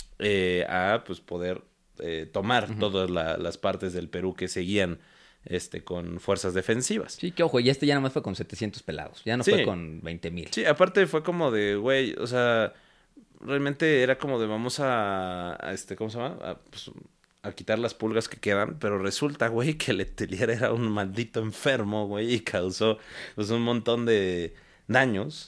a pues poder tomar todas las partes del Perú que seguían con fuerzas defensivas. Sí, que ojo, y ya nada más fue con 700 pelados, ya no Sí. fue con 20,000. Sí, aparte fue como de, güey, o sea, realmente era como de vamos ¿cómo se llama? A quitar las pulgas que quedan, pero resulta, güey, que Letelier era un maldito enfermo, güey, y causó pues un montón de daños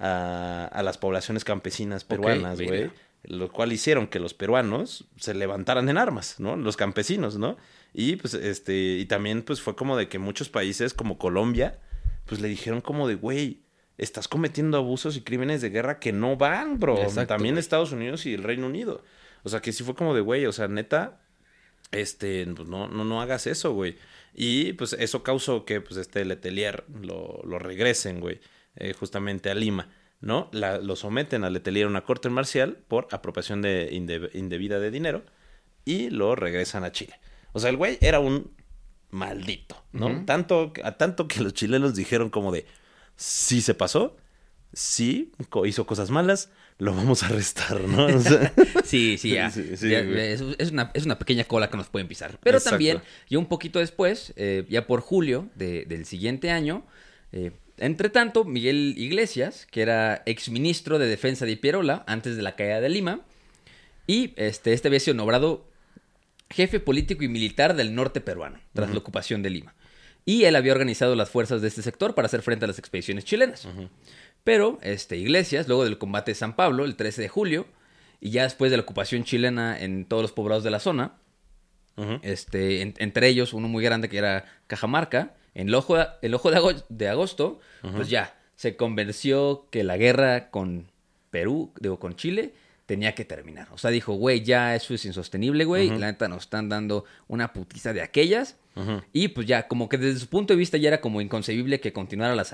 a las poblaciones campesinas peruanas, Ok, güey, mira. lo cual hicieron que los peruanos se levantaran en armas, ¿no? Los campesinos, ¿no? Y pues y también pues fue como de que muchos países como Colombia pues le dijeron como de, güey, estás cometiendo abusos y crímenes de guerra que no van, bro. Exacto, También güey. Estados Unidos y el Reino Unido. O sea, que sí fue como de, güey, o sea, neta, pues no hagas eso, güey. Y pues eso causó que pues Letelier lo regresen, güey, justamente a Lima, ¿no? Lo someten a Letelier a una corte marcial por apropiación indebida de dinero y lo regresan a Chile. O sea, el güey era un maldito, ¿no? Ujú. Tanto que los chilenos dijeron como de, sí se pasó, sí hizo cosas malas, lo vamos a arrestar, ¿no? O sea, Sí, ya. Sí, Ya, güey. es una pequeña cola que nos pueden pisar. Pero Exacto. también, ya un poquito después, ya por julio del siguiente año, entre tanto, Miguel Iglesias, que era exministro de Defensa de Pierola antes de la caída de Lima, y este había sido nombrado jefe político y militar del norte peruano, tras la ocupación de Lima. Y él había organizado las fuerzas de este sector para hacer frente a las expediciones chilenas. Pero Iglesias, luego del combate de San Pablo, el 13 de julio, y ya después de la ocupación chilena en todos los poblados de la zona, Ujú. entre ellos uno muy grande que era Cajamarca, en el ojo de agosto, pues ya se convenció que la guerra con con Chile, tenía que terminar. O sea, dijo, güey, ya eso es insostenible, güey. La neta nos están dando una putiza de aquellas. Y pues ya, como que desde su punto de vista ya era como inconcebible que continuara los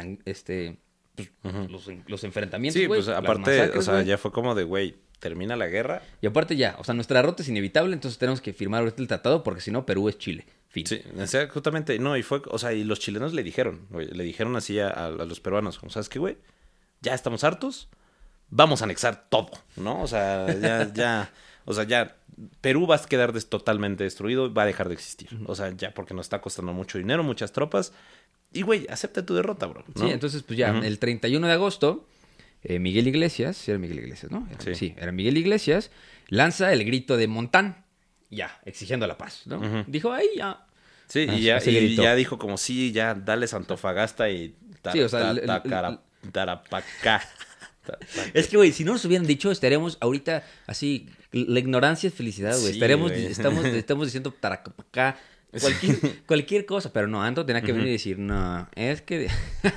enfrentamientos, Sí, güey. pues las aparte, masacres, o sea, güey. ya fue como de, güey, termina la guerra. Y aparte ya, o sea, nuestra derrota es inevitable, entonces tenemos que firmar ahorita el tratado porque si no, Perú es Chile. Fin. Sí, o sea, justamente, no, y fue, o sea, y los chilenos le dijeron, güey, le dijeron así a los peruanos, como, ¿sabes qué, güey? Ya estamos hartos, vamos a anexar todo, ¿no? O sea, o sea, ya Perú va a quedar totalmente destruido, va a dejar de existir. O sea, ya porque nos está costando mucho dinero, muchas tropas. Y, güey, acepta tu derrota, bro, ¿no? Sí, entonces pues ya, el 31 de agosto, Miguel Iglesias, era Miguel Iglesias, ¿no? Sí. Era Miguel Iglesias, lanza el grito de Montán, ya, exigiendo la paz, ¿no? Dijo, ahí ya. Sí, Así y gritó. ya dijo como, sí, ya, dale Antofagasta y Sí, o sea, Tarapacá. Es que, güey, si no nos hubieran dicho, estaríamos ahorita así, la ignorancia es felicidad, güey. Sí, güey. Estamos diciendo taracapacá, cualquier cosa, pero no, Anto tenía que venir y decir, no, es que...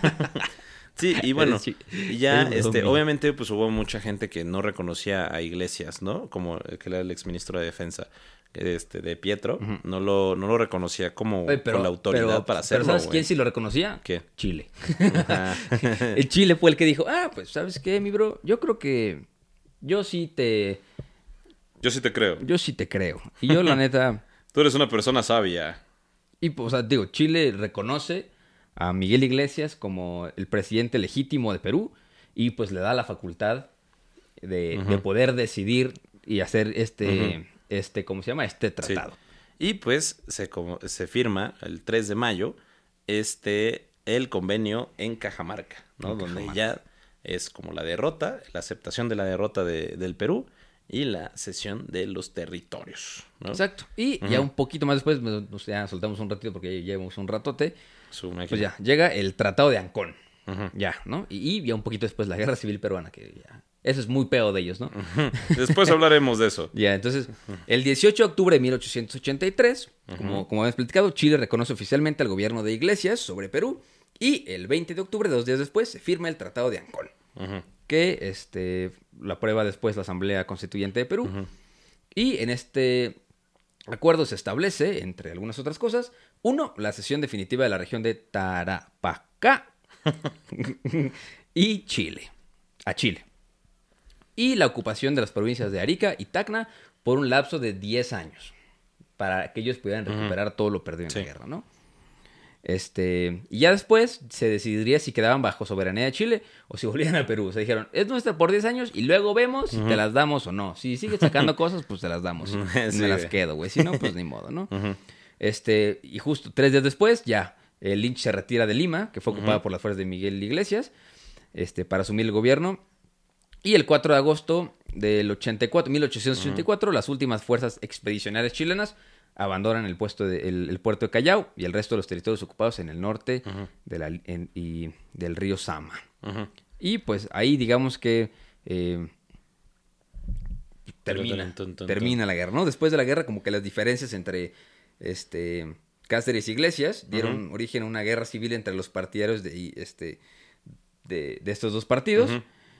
Sí, y bueno, Sí. y ya, Es un zombie. obviamente, pues hubo mucha gente que no reconocía a Iglesias, ¿no? Como que era el exministro de Defensa, de Pietro, no lo reconocía como Oye, con la autoridad para hacerlo, Pero ¿sabes güey. quién sí lo reconocía? ¿Qué? Chile. Ajá. El Chile fue el que dijo, pues, ¿sabes qué, mi bro? Yo creo que yo sí te Yo sí te creo. Y yo, la neta... Tú eres una persona sabia. Y, pues, o sea, digo, Chile reconoce a Miguel Iglesias como el presidente legítimo de Perú y pues le da la facultad de poder decidir y hacer ¿cómo se llama? Este tratado. Sí. Y pues se firma el 3 de mayo el convenio en Cajamarca, ¿no? Donde ya es como la derrota, la aceptación de la derrota del Perú y la cesión de los territorios, ¿no? Exacto. Y ya un poquito más después, ya soltamos un ratito porque ya llevamos un ratote, Su máquina. pues ya, llega el Tratado de Ancón. Ujú. Ya, ¿no? Y ya un poquito después la Guerra Civil Peruana, que ya... Eso es muy pedo de ellos, ¿no? Después hablaremos de eso. Ya, entonces, el 18 de octubre de 1883, como habíamos platicado, Chile reconoce oficialmente al gobierno de Iglesias sobre Perú y el 20 de octubre, 2 días después, se firma el Tratado de Ancón, que lo aprueba después la Asamblea Constituyente de Perú. Y en este acuerdo se establece, entre algunas otras cosas, 1, la cesión definitiva de la región de Tarapacá y Chile, a Chile. Y la ocupación de las provincias de Arica y Tacna por un lapso de 10 años, para que ellos pudieran recuperar todo lo perdido en la guerra, ¿no? Y ya después se decidiría si quedaban bajo soberanía de Chile o si volvían al Perú. O sea, dijeron, es nuestra por 10 años y luego vemos si te las damos o no. Si sigues sacando cosas, pues te las damos. Me las quedo, güey. Si no, pues ni modo, ¿no? Y justo 3 días después, ya, Lynch se retira de Lima, que fue ocupada por las fuerzas de Miguel Iglesias, para asumir el gobierno. Y el 4 de agosto del 1884, las últimas fuerzas expedicionarias chilenas abandonan el puerto de Callao y el resto de los territorios ocupados en el norte y del río Sama. Y pues ahí digamos que termina la guerra, ¿no? Después de la guerra como que las diferencias entre Cáceres y Iglesias dieron origen a una guerra civil entre los partidarios de estos dos partidos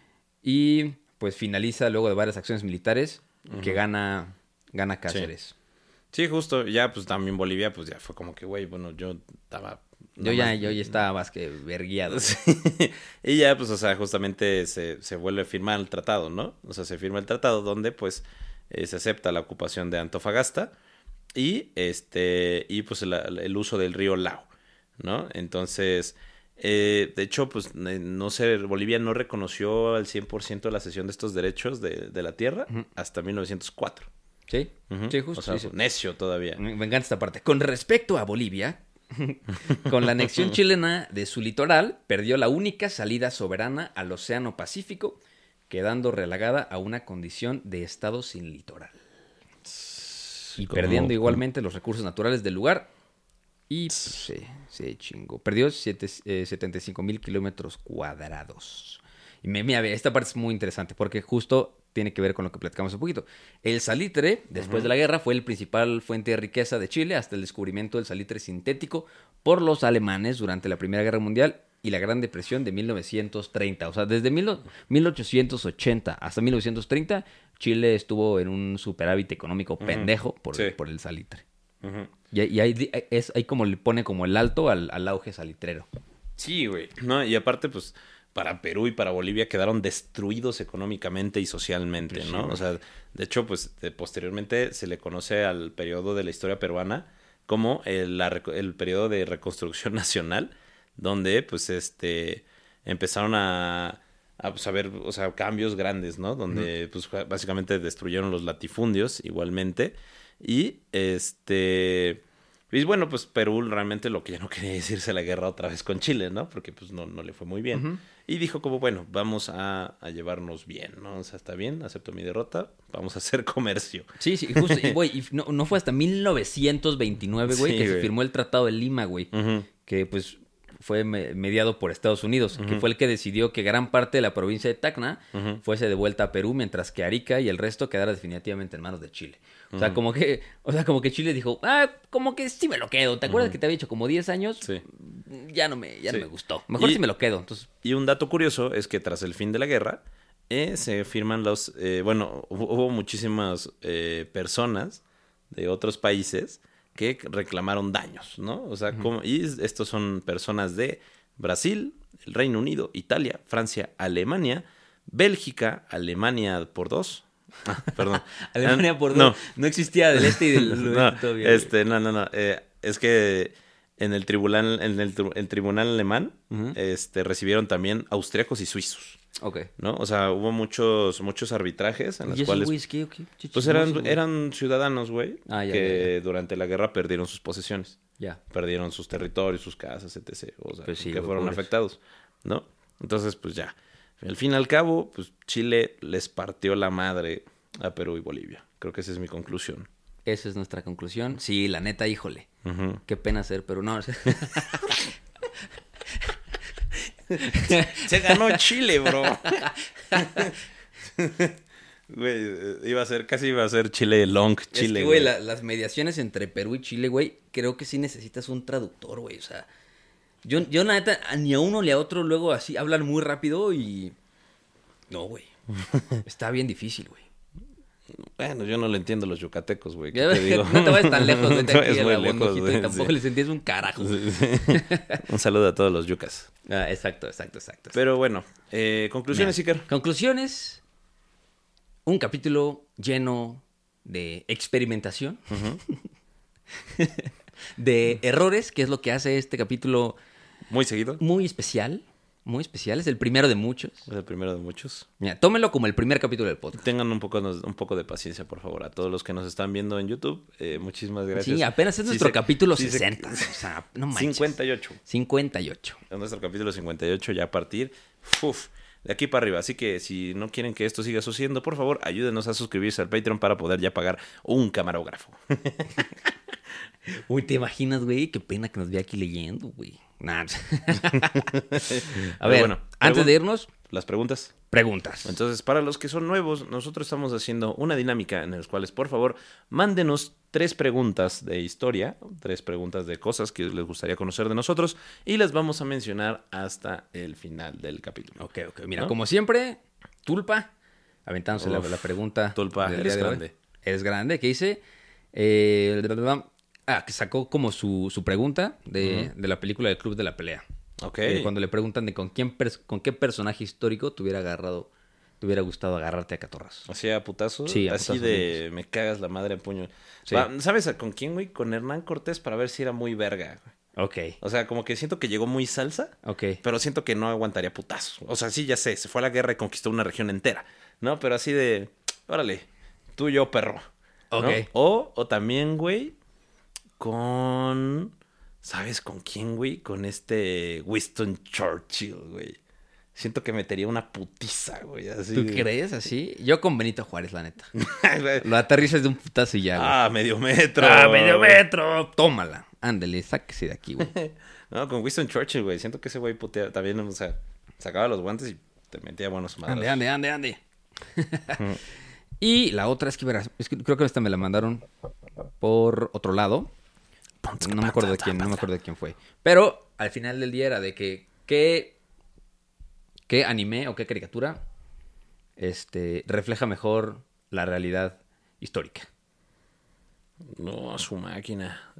y pues finaliza luego de varias acciones militares que gana Cáceres. Sí, justo, ya pues también Bolivia, pues ya fue como que, güey, bueno, yo estaba... Yo ya estaba más que verguiado. Sí. Y ya, pues, o sea, justamente se vuelve a firmar el tratado, ¿no? O sea, se firma el tratado donde, pues, se acepta la ocupación de Antofagasta y pues, el uso del río Lao, ¿no? Entonces, de hecho, pues, no sé, Bolivia no reconoció al 100% la cesión de estos derechos de la tierra hasta 1904. Sí, sí, justo. O sea, necio todavía. Me encanta esta parte. Con respecto a Bolivia, con la anexión chilena de su litoral, perdió la única salida soberana al Océano Pacífico, quedando relegada a una condición de estado sin litoral. Y perdiendo igualmente los recursos naturales del lugar. Y pues, se chingó. Perdió 75,000 kilómetros cuadrados. Y mira, esta parte es muy interesante porque justo tiene que ver con lo que platicamos un poquito. El salitre, después de la guerra, fue el principal fuente de riqueza de Chile hasta el descubrimiento del salitre sintético por los alemanes durante la Primera Guerra Mundial y la Gran Depresión de 1930. O sea, desde 1880 hasta 1930, Chile estuvo en un superávit económico pendejo por el salitre. Y ahí como le pone como el alto al auge salitrero. Sí, güey. No, y aparte, pues, para Perú y para Bolivia quedaron destruidos económicamente y socialmente, ¿no? Sí, o sea, de hecho, pues, posteriormente se le conoce al periodo de la historia peruana como el periodo de reconstrucción nacional, donde, pues, empezaron a ver, o sea, cambios grandes, ¿no? Donde, pues, básicamente destruyeron los latifundios igualmente. Y, y bueno, pues Perú realmente lo que ya no quería es irse a la guerra otra vez con Chile, ¿no? Porque pues no le fue muy bien. Y dijo como, bueno, vamos a llevarnos bien, ¿no? O sea, está bien, acepto mi derrota, vamos a hacer comercio. Sí, justo, y güey, no fue hasta 1929, güey, que se firmó el Tratado de Lima, güey, que pues fue mediado por Estados Unidos, que fue el que decidió que gran parte de la provincia de Tacna fuese de vuelta a Perú, mientras que Arica y el resto quedara definitivamente en manos de Chile. O sea, como que Chile dijo, como que sí me lo quedo. ¿Te acuerdas que te había dicho como 10 años? Sí. Ya no me gustó. Mejor sí me lo quedo. Entonces... Y un dato curioso es que tras el fin de la guerra, se firman hubo muchísimas personas de otros países que reclamaron daños, ¿no? O sea, y estos son personas de Brasil, el Reino Unido, Italia, Francia, Alemania, Bélgica, Alemania por 2. Perdón. Alemania por 2. No existía del este y del oeste. No. Es que en el tribunal alemán, recibieron también austriacos y suizos. Okay. ¿No? O sea, hubo muchos arbitrajes en los cuales... Güey, ¿qué? Pues eran ciudadanos, güey, que durante la guerra perdieron sus posesiones. Ya. Perdieron sus territorios, sus casas, etc. O sea, pues que fueron afectados, ¿no? Entonces, pues ya. Al fin y al cabo, pues Chile les partió la madre a Perú y Bolivia. Creo que esa es mi conclusión. Esa es nuestra conclusión. Sí, la neta, híjole. Qué pena ser, pero no. Se ganó Chile, bro. Güey, casi iba a ser Chile long, Chile. Es que, güey, las mediaciones entre Perú y Chile, güey, creo que sí necesitas un traductor, güey. O sea, yo la neta, ni a uno ni a otro luego así hablan muy rápido y... No, güey. Está bien difícil, güey. Bueno, yo no le entiendo a los yucatecos, güey. ¿Qué Ya te ves, digo? no te vayas tan lejos, vete No, aquí es a muy la lejos, Bondojito güey, y tampoco sí. les entiendes un carajo. Un saludo a todos los yucas. Exacto. Pero bueno, conclusiones, Mira, Iker. conclusiones. Un capítulo lleno de experimentación. De errores, que es lo que hace este capítulo Muy seguido. muy especial. Muy especial. Es el primero de muchos. Es el primero de muchos. Mira, tómenlo como el primer capítulo del podcast. Tengan un poco de paciencia, por favor, a todos los que nos están viendo en YouTube. Muchísimas gracias. Sí, apenas es Sí nuestro se- capítulo sí se- 60. O sea, no manches. 58. 58. Es nuestro capítulo 58 ya a partir de aquí para arriba. Así que si no quieren que esto siga sucediendo, por favor, ayúdenos a suscribirse al Patreon para poder ya pagar un camarógrafo. Uy, ¿te imaginas, güey? Qué pena que nos vea aquí leyendo, güey. Nah. A Pero ver, bueno, antes de irnos, Las preguntas. preguntas. Entonces, para los que son nuevos, nosotros estamos haciendo una dinámica en las cuales, por favor, mándenos 3 preguntas de historia, 3 preguntas de cosas que les gustaría conocer de nosotros y las vamos a mencionar hasta el final del capítulo. Ok. Mira, ¿No? como siempre, Tulpa, aventándose la Uf, pregunta. Tulpa, del eres día de hoy. grande. Eres grande, ¿qué dice? Que sacó como su pregunta de la película del Club de la Pelea. Ok. Cuando le preguntan de con qué personaje histórico te hubiera gustado agarrarte a catorrazos. Así a putazos. Sí, a así putazos de limpios. me cagas la madre en puño. Sí. ¿Sabes con quién, güey? Con Hernán Cortés para ver si era muy verga, güey. Ok. O sea, como que siento que llegó muy salsa, Ok. pero siento que no aguantaría putazos. O sea, sí, ya sé, se fue a la guerra y conquistó una región entera, ¿no? Pero así de, órale, tú y yo, perro. ¿no? Ok. O también, güey, ¿sabes con quién, güey? Con Winston Churchill, güey. Siento que metería una putiza, güey. Así ¿Tú de- crees así? Yo con Benito Juárez, la neta. Lo aterrizas de un putazo y ya, güey. Medio metro. ¡Medio metro! Tómala. Ándale, sáquese de aquí, güey. No, con Winston Churchill, güey. Siento que ese güey putea también, o sea, sacaba los guantes y te metía buenos madres. Ande. Y la otra es que, verás, creo que esta me la mandaron por otro lado. No me acuerdo de quién fue. Pero al final del día era de que qué anime o qué caricatura refleja mejor la realidad histórica. No, a su máquina.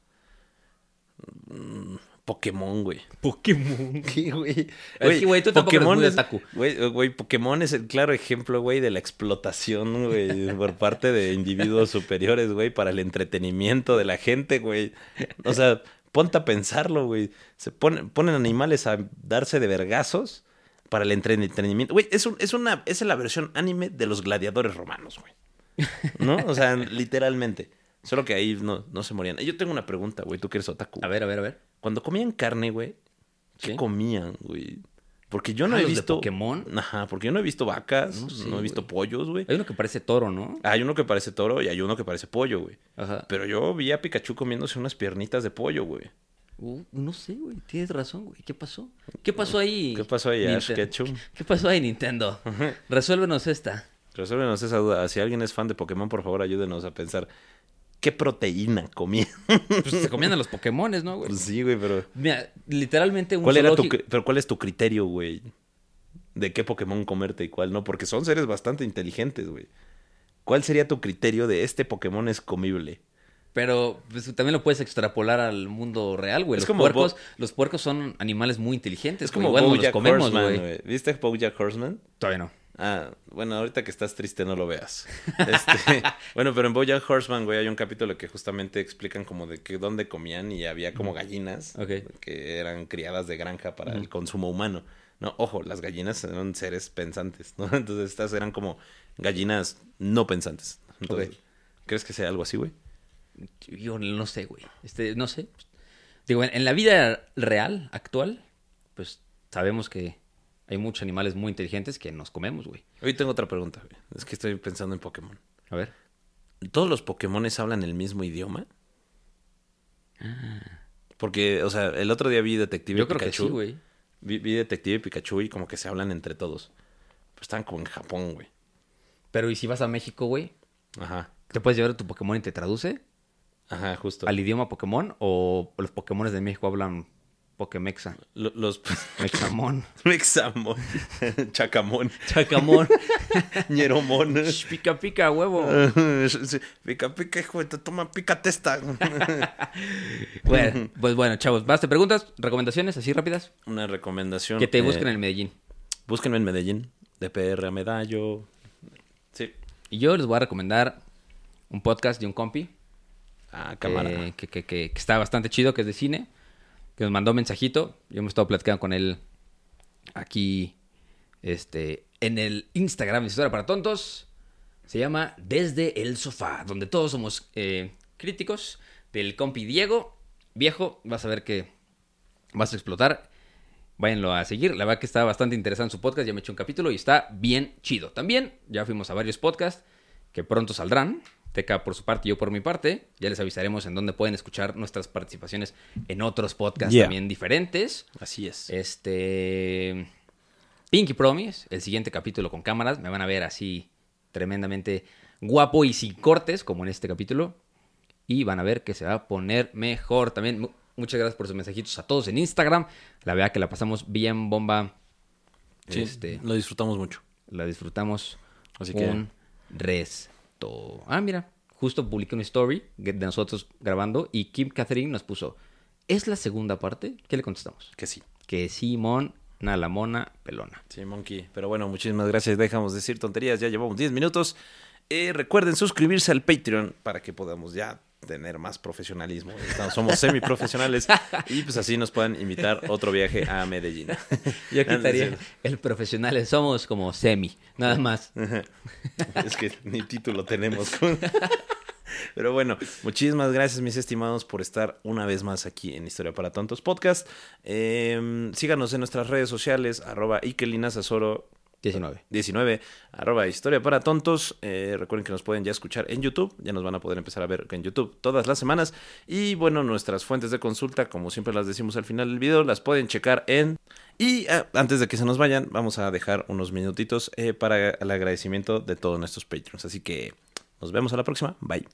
Pokémon, güey. Pokémon. ¿Qué, güey? Es que, güey, tú tampoco eres muy es, otaku. güey, Pokémon es el claro ejemplo, güey, de la explotación, güey, por parte de individuos superiores, güey, para el entretenimiento de la gente, güey. O sea, ponte a pensarlo, güey. Ponen animales a darse de vergazos para el entretenimiento. Güey, es la versión anime de los gladiadores romanos, güey. ¿No? O sea, literalmente. Solo que ahí no se morían. Yo tengo una pregunta, güey. Tú que eres otaku. A ver. Cuando comían carne, güey, ¿qué ¿Sí? comían, güey? Porque yo no he ¿Los de visto... Pokémon? Ajá, porque yo no he visto vacas, No sé, no he visto güey. pollos, güey. Hay uno que parece toro, ¿no? Hay uno que parece toro y hay uno que parece pollo, güey. Ajá. Pero yo vi a Pikachu comiéndose unas piernitas de pollo, güey. No sé, güey. Tienes razón, güey. ¿Qué pasó? ¿Qué pasó ahí? ¿Qué pasó ahí, Ash Ketchum? ¿Qué pasó ahí, Nintendo? Resuélvenos esta. Resuélvenos esa duda. Si alguien es fan de Pokémon, por favor, ayúdenos a pensar qué proteína comía. Pues se comían a los Pokémones, ¿no, güey? Pues sí, güey, pero... Mira, literalmente un ¿Cuál es tu criterio, güey? De qué Pokémon comerte y cuál no, porque son seres bastante inteligentes, güey. ¿Cuál sería tu criterio de este Pokémon es comible? Pero pues, también lo puedes extrapolar al mundo real, güey. Es Los como puercos, los puercos son animales muy inteligentes. Es como igual nos los BoJack comemos, Horseman, güey. ¿Viste BoJack Horseman? Todavía no. Bueno, ahorita que estás triste no lo veas. Bueno, pero en BoJack Horseman, güey, hay un capítulo que justamente explican como de que dónde comían y había como gallinas Ok. que eran criadas de granja para el consumo humano. No, ojo, las gallinas eran seres pensantes, ¿no? Entonces estas eran como gallinas no pensantes. Entonces, Ok. ¿crees que sea algo así, güey? Yo no sé, güey. No sé. Digo, en la vida real, actual, pues sabemos que hay muchos animales muy inteligentes que nos comemos, güey. Hoy tengo otra pregunta, güey. Es que estoy pensando en Pokémon. A ver. ¿Todos los Pokémones hablan el mismo idioma? Porque, o sea, el otro día vi Detective Yo creo Pikachu. que sí, güey. Vi Detective Pikachu y como que se hablan entre todos. Pues estaban como en Japón, güey. Pero ¿y si vas a México, güey? Ajá. ¿Te puedes llevar a tu Pokémon y te traduce Ajá, justo. al idioma Pokémon? ¿O los Pokémones de México hablan Pokemexa. Los Mexamón. Mexamón. Chacamón. Chacamón. Ñeromón. Pica, pica, huevo. Pica, pica, hijo, te toma pica testa. Bueno, pues bueno, chavos, ¿vas? ¿Te preguntas? ¿Recomendaciones así rápidas? Una recomendación. Que te busquen en Medellín. Búsquenme en Medellín. De PR a Medallo. Sí. Y yo les voy a recomendar un podcast de un compi. Cámara. Que está bastante chido, que es de cine. Que nos mandó mensajito. Yo hemos estado platicando con él aquí en el Instagram de Historia para Tontos. Se llama Desde el Sofá, donde todos somos críticos del compi Diego. Viejo, vas a ver que vas a explotar. Váyanlo a seguir. La verdad que está bastante interesante su podcast. Ya me he hecho un capítulo y está bien chido. También ya fuimos a varios podcasts que pronto saldrán. Teca por su parte y yo por mi parte. Ya les avisaremos en dónde pueden escuchar nuestras participaciones en otros podcasts también diferentes. Así es. Pinky Promise, el siguiente capítulo con cámaras. Me van a ver así tremendamente guapo y sin cortes, como en este capítulo. Y van a ver que se va a poner mejor. También muchas gracias por sus mensajitos a todos en Instagram. La verdad que la pasamos bien bomba. Sí, lo disfrutamos mucho. La disfrutamos. Así que un resto. Mira, justo publiqué una story de nosotros grabando y Kim Catherine nos puso, ¿es la segunda parte? ¿Qué le contestamos? Que sí. Que sí, la mona pelona. Sí, Monkey. Pero bueno, muchísimas gracias. Dejamos de decir tonterías. Ya llevamos 10 minutos. Recuerden suscribirse al Patreon para que podamos ya tener más profesionalismo. Somos semiprofesionales y pues así nos puedan invitar otro viaje a Medellín. Yo quitaría el profesionales. Somos como semi, nada más. Es que ni título tenemos. Pero bueno, muchísimas gracias, mis estimados, por estar una vez más aquí en Historia para Tontos Podcast. Síganos en nuestras redes sociales, @IkeLinazasoro 19, @Historia para Tontos. Recuerden que nos pueden ya escuchar en YouTube. Ya nos van a poder empezar a ver en YouTube todas las semanas. Y bueno, nuestras fuentes de consulta, como siempre las decimos al final del video, las pueden checar en... Y antes de que se nos vayan, vamos a dejar unos minutitos para el agradecimiento de todos nuestros Patreons. Así que nos vemos a la próxima. Bye.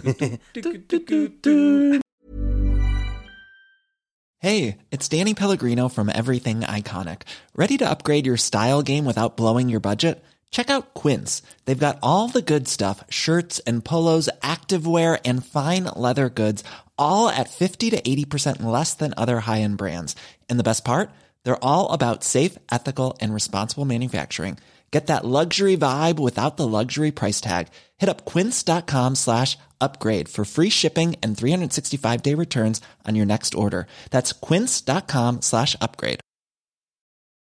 Hey, it's Danny Pellegrino from Everything Iconic. Ready to upgrade your style game without blowing your budget? Check out Quince. They've got all the good stuff, shirts and polos, activewear, and fine leather goods, all at 50 to 80% less than other high-end brands. And the best part? They're all about safe, ethical, and responsible manufacturing. Get that luxury vibe without the luxury price tag. Hit up quince.com/upgrade for free shipping and 365-day returns on your next order. That's quince.com/upgrade.